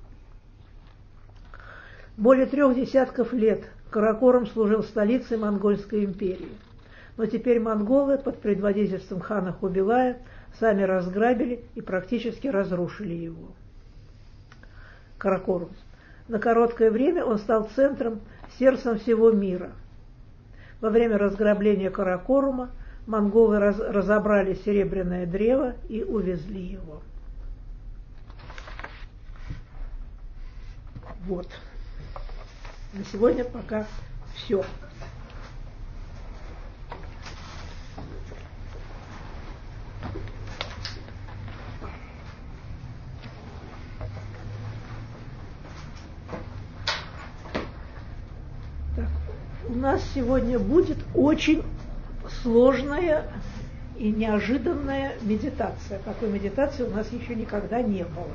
Более 3 десятков лет Каракорум служил столицей Монгольской империи, но теперь монголы под предводительством хана Хубилая сами разграбили и практически разрушили его. Каракорум. На короткое время он стал центром, сердцем всего мира. Во время разграбления Каракорума монголы разобрали серебряное древо и увезли его. Вот. На сегодня пока все. У нас сегодня будет очень сложная и неожиданная медитация. Такой медитации у нас еще никогда не было.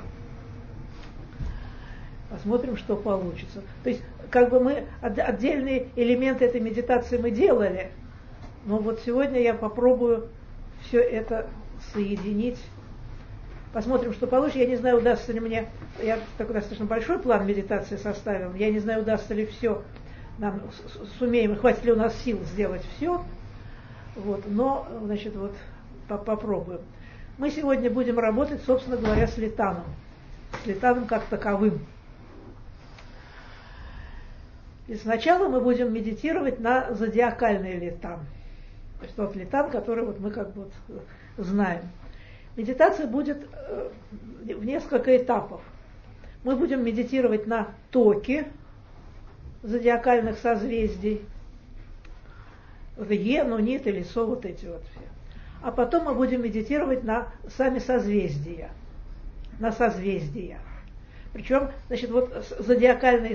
Посмотрим, что получится. То есть, как бы мы отдельные элементы этой медитации мы делали, но вот сегодня я попробую все это соединить. Посмотрим, что получится. Я не знаю, удастся ли мне, я такой достаточно большой план медитации составил, я не знаю, удастся ли все, нам сумеем, хватит ли у нас сил сделать все, вот, но, значит, вот попробуем. Мы сегодня будем работать, собственно говоря, с летаном как таковым. И сначала мы будем медитировать на зодиакальный летан, то есть тот летан, который вот мы как бы вот знаем. Медитация будет в несколько этапов. Мы будем медитировать на токи зодиакальных созвездий, Е, Нунит или Со, вот эти вот все. А потом мы будем медитировать на сами созвездия, на созвездия. Причем, значит, вот зодиакальные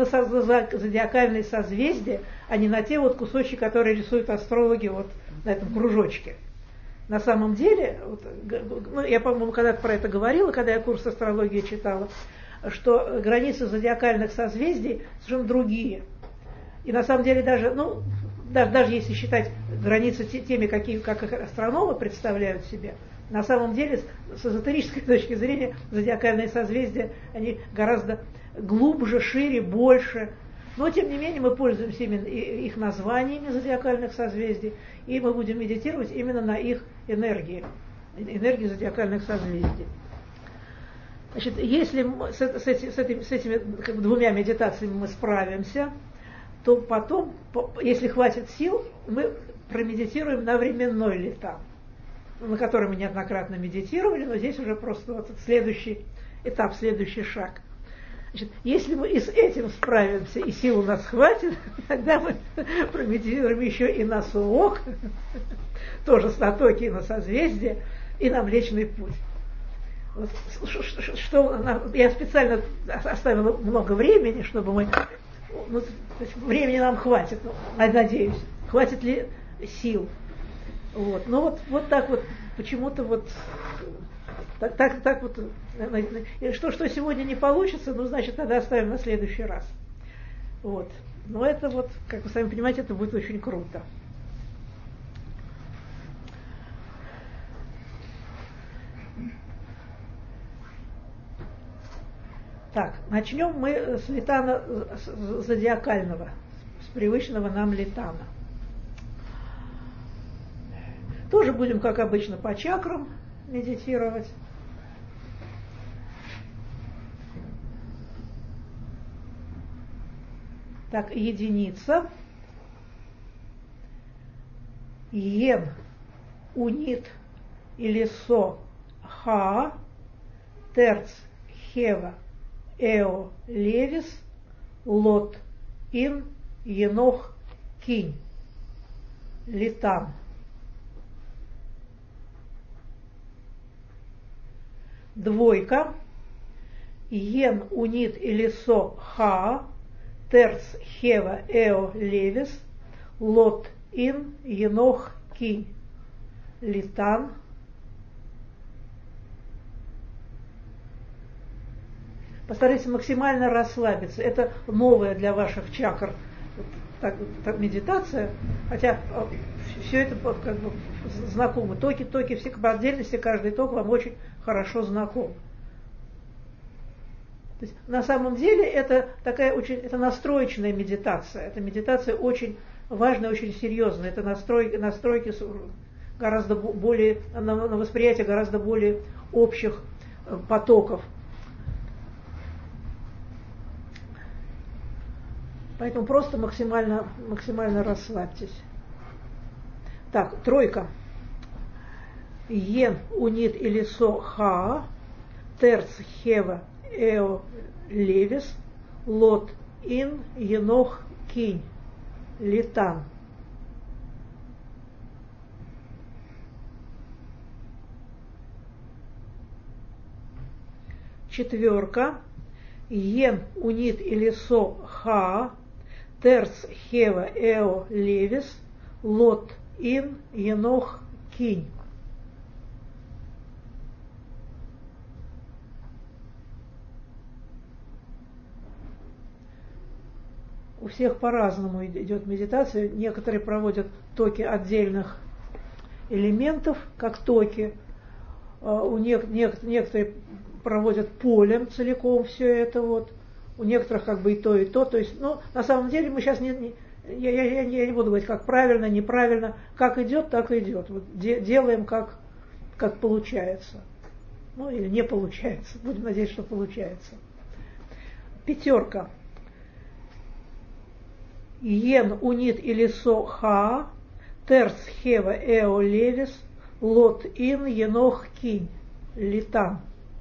созвездия, а не на те вот кусочки, которые рисуют астрологи вот на этом кружочке. На самом деле, вот, ну, я, по-моему, когда-то про это говорила, когда я курс астрологии читала, что границы зодиакальных созвездий совершенно другие. И на самом деле даже, ну, даже если считать границы теми, как их астрономы представляют себе, на самом деле, с эзотерической точки зрения, зодиакальные созвездия, они гораздо глубже, шире, больше. Но, тем не менее, мы пользуемся именно их названиями зодиакальных созвездий, и мы будем медитировать именно на их энергии зодиакальных созвездий. Значит, если с этими как бы, 2 медитациями мы справимся, то потом, если хватит сил, мы промедитируем на временной летан, на который мы неоднократно медитировали, но здесь уже просто вот следующий этап, следующий шаг. Значит, если мы и с этим справимся, и сил у нас хватит, тогда мы промедитируем еще и на Суок, тоже на токи, и на созвездие, и на Млечный Путь. Вот, я специально оставила много времени, чтобы мы... Ну, времени нам хватит, надеюсь. Хватит ли сил? Вот. Но вот так вот, почему-то вот так вот. Что сегодня не получится, ну, значит, тогда оставим на следующий раз. Вот. Но это вот, как вы сами понимаете, это будет очень круто. Так, начнем мы с литана зодиакального, с привычного нам литана. Тоже будем, как обычно, по чакрам медитировать. Так, единица. Йен, унит или со, ха, терц, хева, эо, левис, лот, ин, енох, кинь, литан. Двойка. Йен, унит или со, ха, терц, хева, эо, левис, лот, ин, енох, кинь, литан. Постарайтесь максимально расслабиться. Это новая для ваших чакр медитация, хотя все это как бы знакомо. Токи, все по отдельности, каждый ток вам очень хорошо знаком. То есть, на самом деле это такая это настроечная медитация. Это медитация очень важная, очень серьезная. Это настройки гораздо более, на восприятие гораздо более общих потоков. Поэтому просто максимально расслабьтесь. Так, тройка. Йен, унит или со, ха, терц, хева, эо, левис, лот, ин, енох, кинь, литан. Четверка. Йен, унит или со, ха, терц, хева, эо, левис, лот, ин, енох, кинь. У всех по-разному идет медитация. Некоторые проводят токи отдельных элементов, как токи. Некоторые проводят полем целиком все это вот. У некоторых как бы и то, и то. То есть, на самом деле мы сейчас я не буду говорить, как правильно, неправильно. Как идет, так и идет. Вот делаем, как получается. Или не получается. Будем надеяться, что получается. Пятерка. Йен, унит или со, ха, терц, хева, эо, левис, лот, ин, енох, кинь, литан.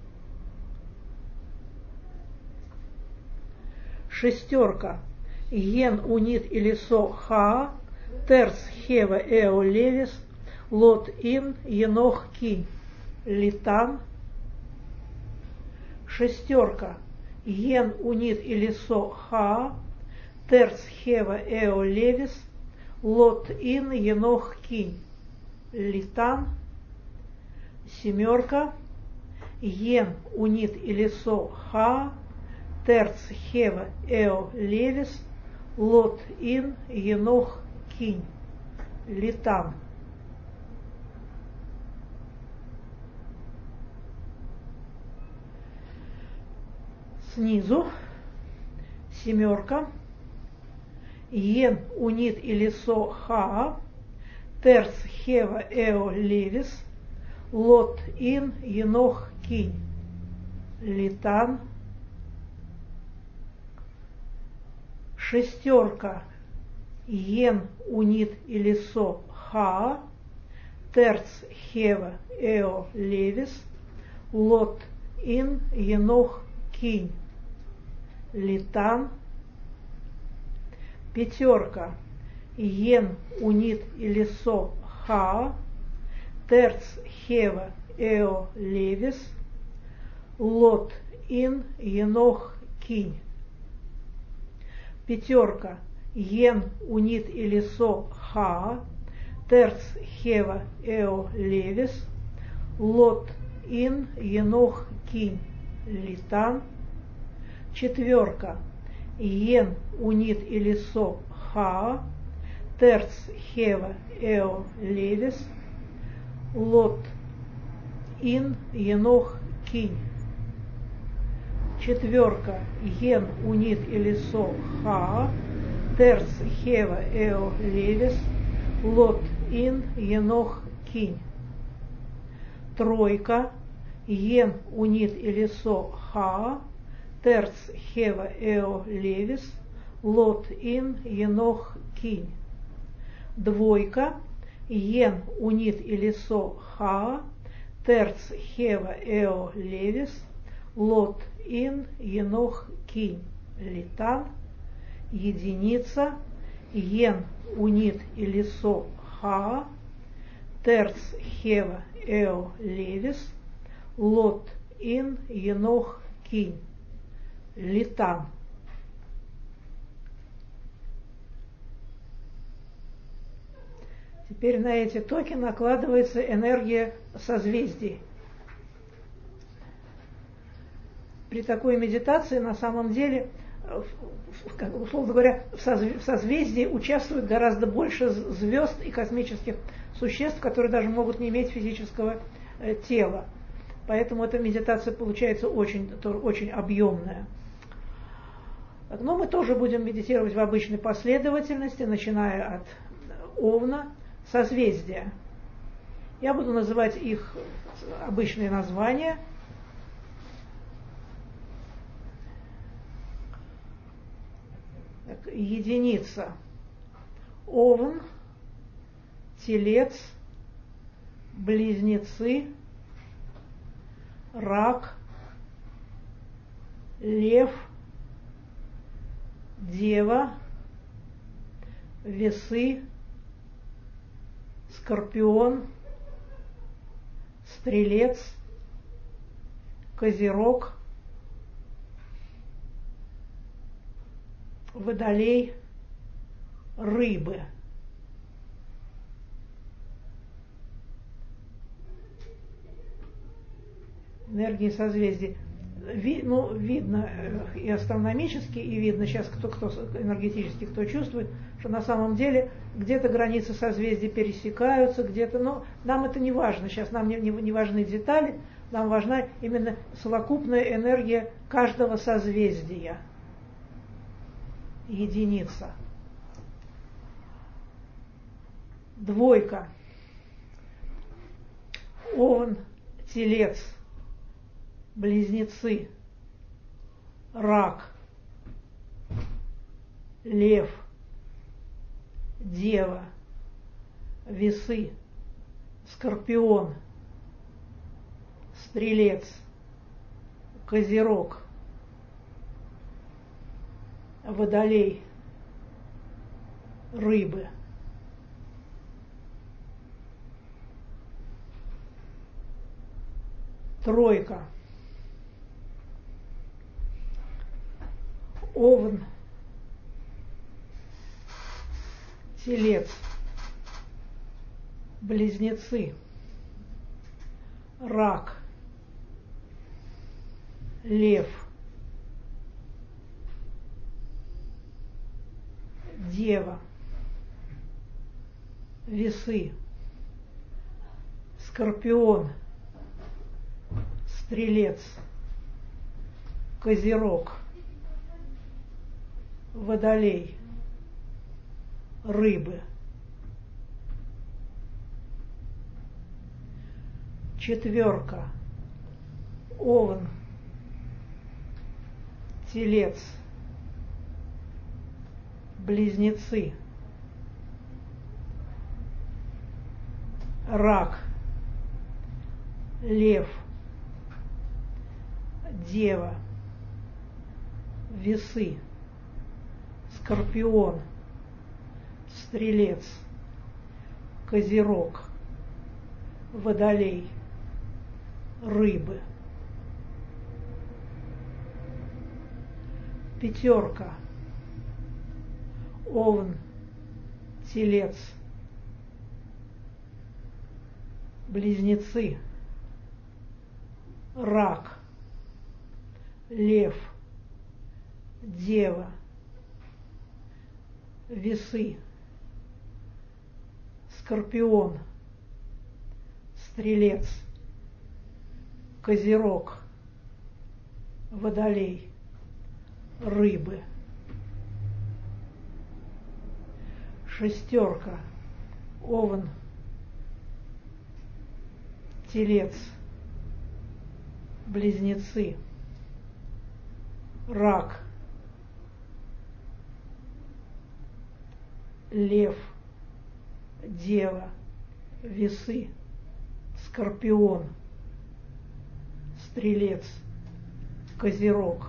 Шестерка. Йен, унит или со, ха, терц, хева, эо, левис, лот, ин, енох, кинь, литан. Шестерка. Йен, унит или со, ха, терц, хева, эо, левис, лот, ин, енох, кинь, литан. Семерка. Йен, унит или со, ха, терц, хева, эо, левис, лот, ин, енох, кинь, литан. Снизу. Семерка. Йен, унит или со, ха, терц, хева, эо, левис, лот, ин, енох, кинь, литан. Шестерка. Йен, унит или со, ха, терц, хева, эо, левис, лот, ин, енох, кинь, литан. Пятерка. Йен, унит или со, ха, терц, хева, эо, левис, лот, ин, енох, кинь. Пятерка. Йен, унит или со, ха, терц, хева, эо, левис, лот, ин, енох, кинь, литан. Четверка. Йен, унит или со, ха, терц, хева, эо, левис, лот, ин, енох, кинь. четверка Йен, Унит или Со, Ха, Терц, Хева, Эо, Левис, Лот, Ин, Енох, Кинь. Тройка Йен, Унит или Со, Ха, Терц, Хева, Эо, Левис, Лот, Ин, Енох, Кинь. Двойка Йен, Унит или Со, Ха, Терц, Хева, Эо, Левис, Лот, Ин, Енох, Кинь. Литан. Единица Йен, Унит или Со, Ха, Терц, Хева, Эо, Левис, Лот, Ин, Енох, Кинь. Литан. Теперь на эти токи накладывается энергия созвездий. При такой медитации на самом деле, условно говоря, в созвездии участвует гораздо больше звезд и космических существ, которые даже могут не иметь физического тела. Поэтому эта медитация получается очень объемная. Но мы тоже будем медитировать в обычной последовательности, начиная от Овна, созвездия. Я буду называть их обычные названия. Так, единица Овн, Телец, Близнецы, Рак, Лев, Дева, Весы, Скорпион, Стрелец, Козерог, Водолей, Рыбы. Энергии созвездий. Видно и астрономически, и видно сейчас, кто энергетически, кто чувствует, что на самом деле где-то границы созвездий пересекаются, где-то, но нам это не важно сейчас, нам не важны детали, нам важна именно совокупная энергия каждого созвездия. Единица. Двойка. Овн, Телец, Близнецы, Рак, Лев, Дева, Весы, Скорпион, Стрелец, Козерог, Водолей, Рыбы. Тройка. Овн, Телец, Близнецы, Рак, Лев, Дева, Весы, Скорпион, Стрелец, Козерог, Водолей, Рыбы. Четверка. Овн, Телец, Близнецы, Рак, Лев, Дева, Весы, Скорпион, Стрелец, Козерог, Водолей, Рыбы. Пятерка. Овн, Телец, Близнецы, Рак, Лев, Дева, Весы, Скорпион, Стрелец, Козерог, Водолей, Рыбы. Шестерка, Овен, Телец, Близнецы, Рак, Лев, Дева, Весы, Скорпион, Стрелец, Козерог,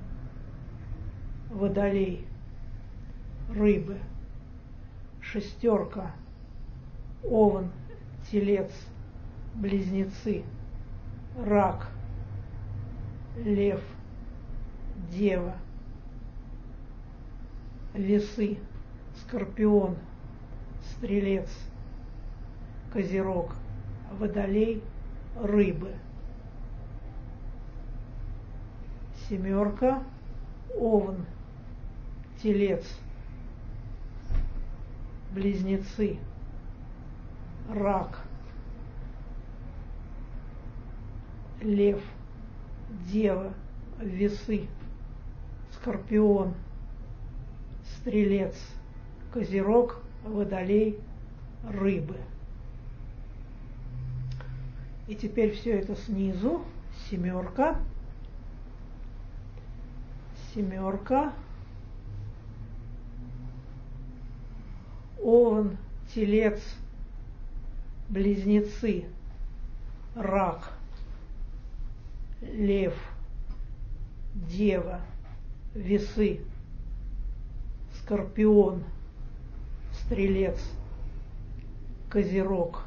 Водолей, Рыбы. Шестерка, Овен, Телец, Близнецы, Рак, Лев, Дева, Весы, Скорпион, Стрелец, Козерог, Водолей, Рыбы. Семерка, Овен, Телец, Близнецы, Рак, Лев, Дева, Весы, Скорпион, Стрелец, Козерог, Водолей, Рыбы. И теперь все это снизу. Семерка, семерка, Овен, Телец, Близнецы, Рак, Лев, Дева, Весы, Скорпион, Стрелец, Козерог,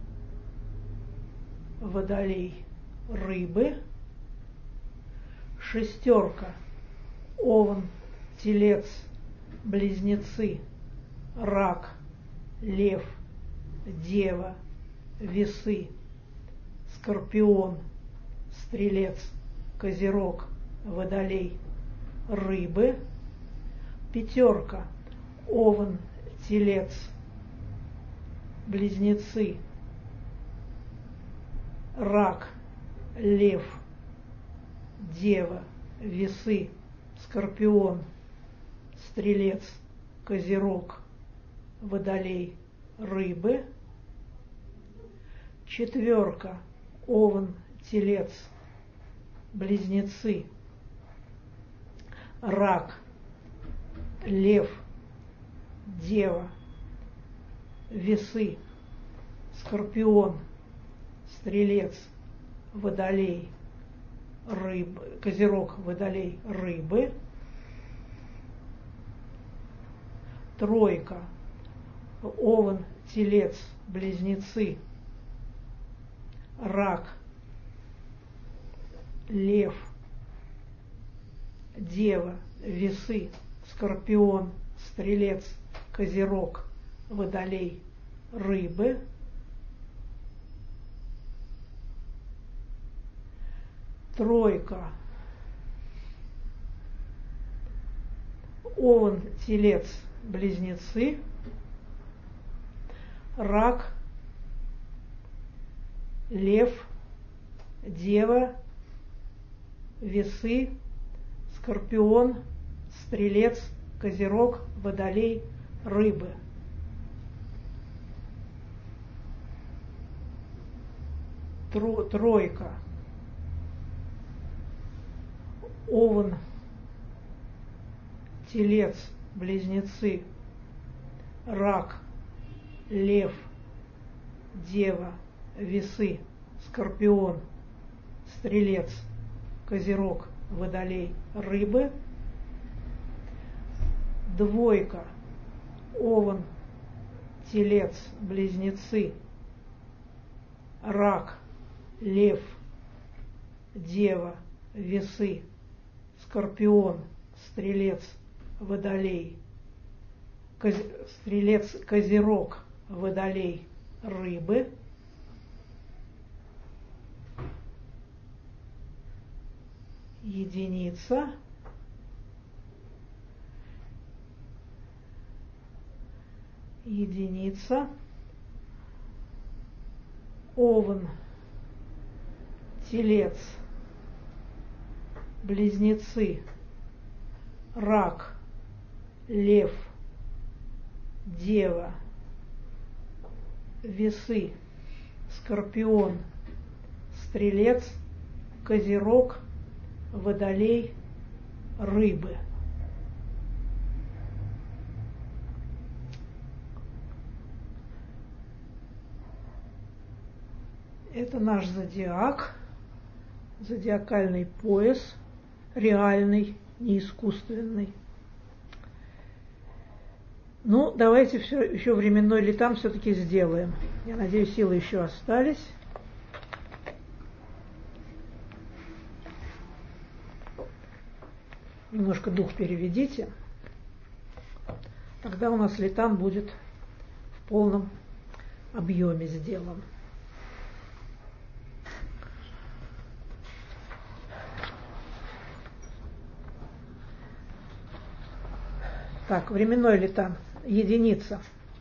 Водолей, Рыбы. Шестерка, Овен, Телец, Близнецы, Рак, Лев, Дева, Весы, Скорпион, Стрелец, Козерог, Водолей, Рыбы. Пятерка, Овен, Телец, Близнецы, Рак, Лев, Дева, Весы, Скорпион, Стрелец, Козерог, Водолей, Рыбы. Четверка, Овен, Телец, Близнецы, Рак, Лев, Дева, Весы, Скорпион, Стрелец, Водолей, Рыбы, Козерог, Водолей, Рыбы. Тройка, Овен, Телец, Близнецы, Рак, Лев, Дева, Весы, Скорпион, Стрелец, Козерог, Водолей, Рыбы. Тройка, Овен, Телец, Близнецы, Рак, Лев, Дева, Весы, Скорпион, Стрелец, Козерог, Водолей, Рыбы. Тройка, Овен, Телец, Близнецы, Рак, Лев, Дева, Весы, Скорпион, Стрелец, Козерог, Водолей, Рыбы. Двойка, Овен, Телец, Близнецы, Рак, Лев, Дева, Весы, Скорпион, Стрелец, Водолей, Стрелец, Козерог, Водолей, Рыбы. Единица. Единица. Овен, Телец, Близнецы, Рак, Лев, Дева, Весы, Скорпион, Стрелец, Козерог, Водолей, Рыбы. Это наш зодиак, зодиакальный пояс, реальный, не искусственный. Ну, давайте еще временной летам все-таки сделаем. Я надеюсь, силы еще остались. Немножко дух переведите. Тогда у нас летам будет в полном объеме сделан. Так, временной летам. Единица.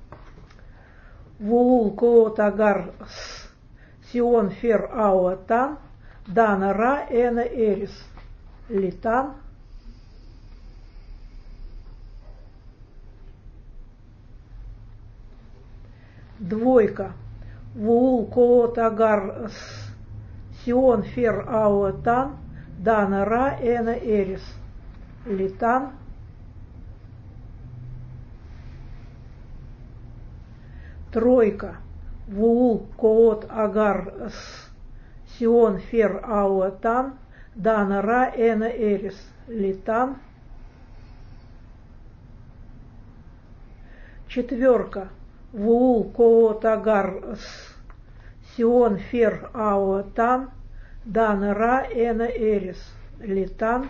Вуул коот агар сион фер ауа тан дана ра эна эрис летан. Двойка. Вуул коот агар сион фер ауа тан дана ра эна эрис летан. Тройка. Вуул коот агар сион фер ауа тан дана ра эна эрис летан. Четверка. Вуул коот агар сион фер ауа тан дана ра эна эрис летан.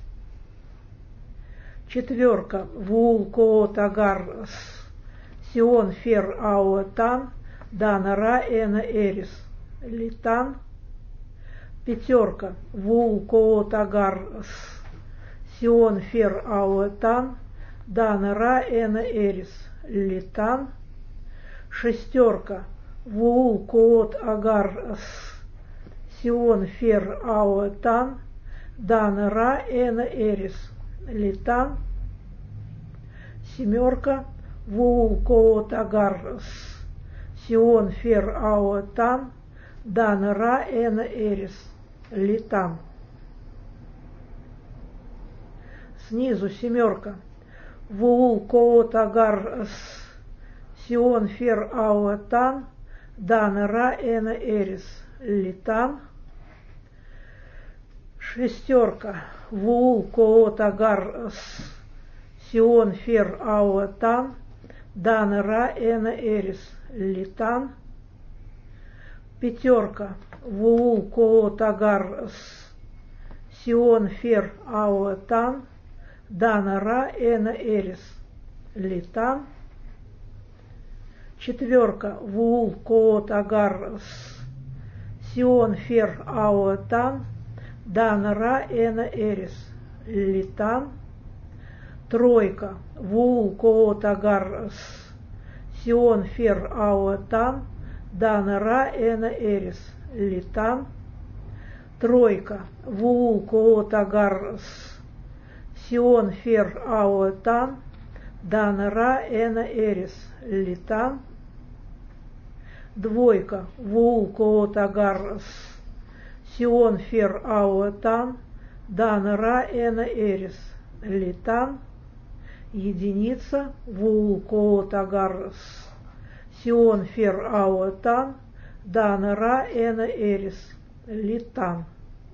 Четверка. Вуул коот агар сион фер ауа тан дана ра эна эрис летан. Пятерка. Вуул коот агар сион фер ауа тан дана ра эна эрис летан. Шестерка. Вуул коот агар сион фер ауа тан дана ра эна эрис летан. Семерка. Вуул коот агар сион фер ауа тан дана ра эна эрис летан. Снизу семерка. Вуул коот агар сион фер ауа тан дана ра эна эрис летан. Шестерка. Вуул коот агар сион фер ауа тан дана ра эна эрис летан. Пятерка. Вуул коот агар сион фер ауа тан дана ра эна эрис летан. Четверка. Вуул коот агар сион фер ауа тан дана ра эна эрис летан. Тройка. Вуул коот агар сион фер ауа тан дана ра эна эрис летан. Тройка. Вуул коот агар сион фер ауа тан дана ра эна эрис летан. Двойка. Вуул коот агар сион фер ауа тан дана ра эна эрис летан. Единица. Вуул коот агар сион фер ауа тан дана ра эна эрис летан.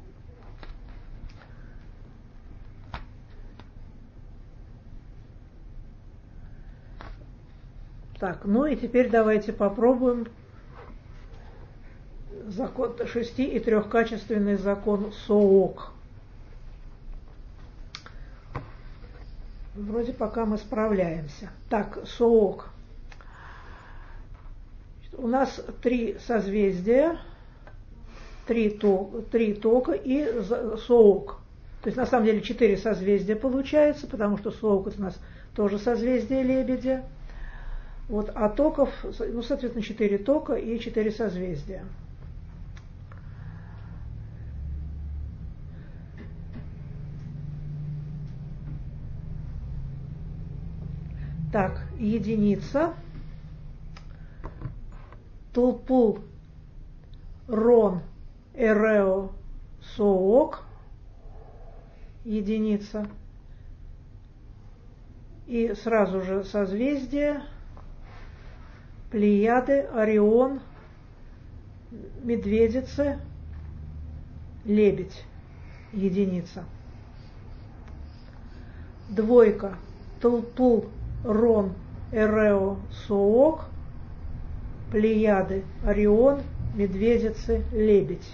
Так, ну и теперь давайте попробуем закон шести- и трехкачественный закон СООК. Вроде пока мы справляемся. Так, СООК. У нас 3 созвездия, 3 тока и СООК. То есть на самом деле 4 созвездия получается, потому что СООК это у нас тоже созвездие Лебедя. Вот, а токов, ну, соответственно, 4 тока и 4 созвездия. Так, единица. Тулпул рон эрео соок. Единица. И сразу же созвездие. Плеяды, Орион, Медведицы, Лебедь. Единица. Двойка. Тулпул рон эрео соок. Плеяды, Орион, Медведицы, Лебедь.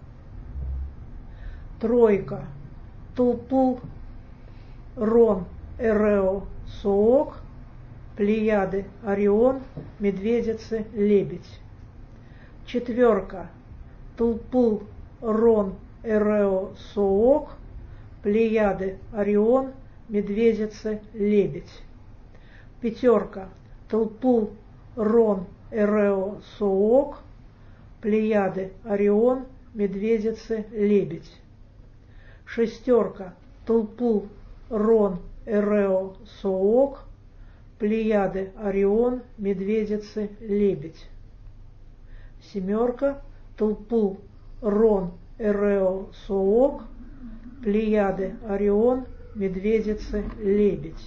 Тройка. Тулпул рон эрео соок. Плеяды, Орион, Медведицы, Лебедь. Четверка. Тулпул рон эрео соок. Плеяды, Орион, Медведицы, Лебедь. Пятерка. Тулпул рон эрео соок. Плеяды, Орион, Медведицы, Лебедь. Шестерка. Тулпул рон эрео соок. Плеяды, Орион, Медведицы, Лебедь. Семерка. Тулпул рон эрео соок. Плеяды, Орион, Медведицы, Лебедь.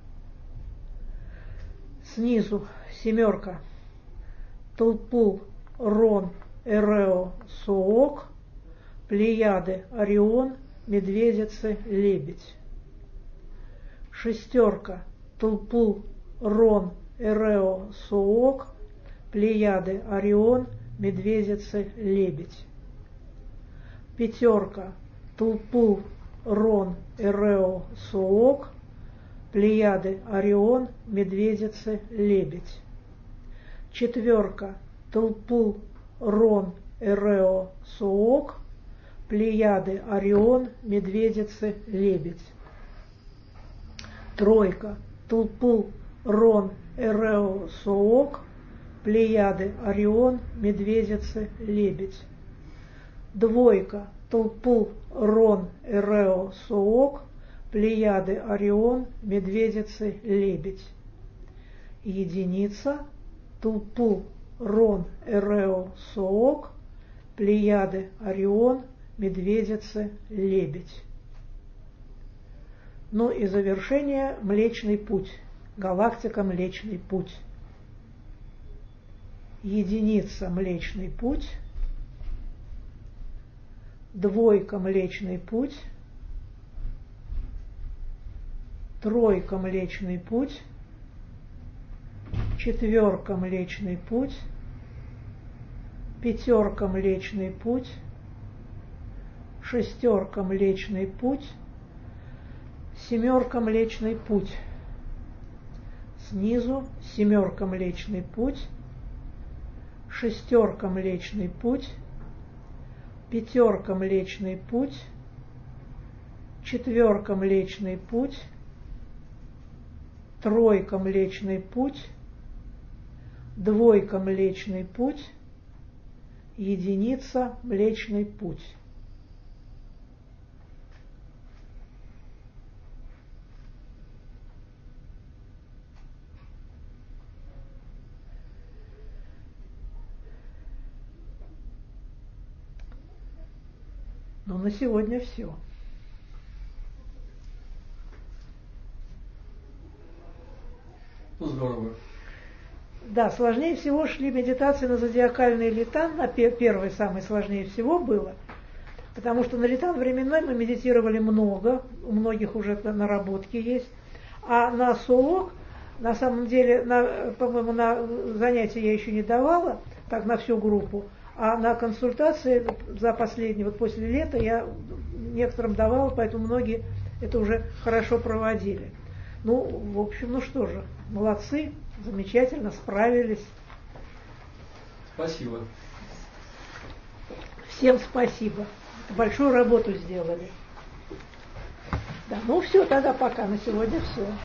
Снизу семерка. Тулпул рон эрео соок. Плеяды, Орион, Медведицы, Лебедь. Шестерка. Тулпул рон эрео соок. Плеяды, Орион, Медведицы, Лебедь. Пятерка. Тулпул рон эрео соок. Плеяды, Орион, Медведицы, Лебедь. Четверка. Тулпул рон эрео соок. Плеяды, Орион, Медведицы, Лебедь. Тройка. Тулпул рон эрео соок. Плеяды, Орион, Медведицы, Лебедь. Двойка. Тулпул рон эрео соок. Плеяды, Орион, Медведицы, Лебедь. Единица. Тулпул рон эрео соок. Плеяды, Орион, Медведицы, Лебедь. Ну и завершение Млечный Путь. Галактика Млечный Путь. Единица Млечный Путь. Двойка Млечный Путь. Тройка Млечный Путь. Четверка Млечный Путь. Пятерка Млечный Путь. Шестерка Млечный Путь. Семерка Млечный Путь. Снизу семерка Млечный Путь. Шестерка Млечный Путь. Пятерка Млечный Путь. Четверка Млечный Путь. Тройка Млечный Путь. Двойка Млечный Путь. Единица Млечный Путь. Ну, на сегодня все. Ну, здорово. Да, сложнее всего шли медитации на зодиакальный литан. Первый самый сложнее всего было. Потому что на литан временной мы медитировали много. У многих уже наработки есть. А на соок, на самом деле, по-моему, на занятия я еще не давала, так на всю группу. А на консультации за последние, вот после лета, я некоторым давала, поэтому многие это уже хорошо проводили. Ну, в общем, ну что же, молодцы, замечательно, справились. Спасибо. Всем спасибо. Большую работу сделали. Да, ну все, тогда пока, на сегодня все.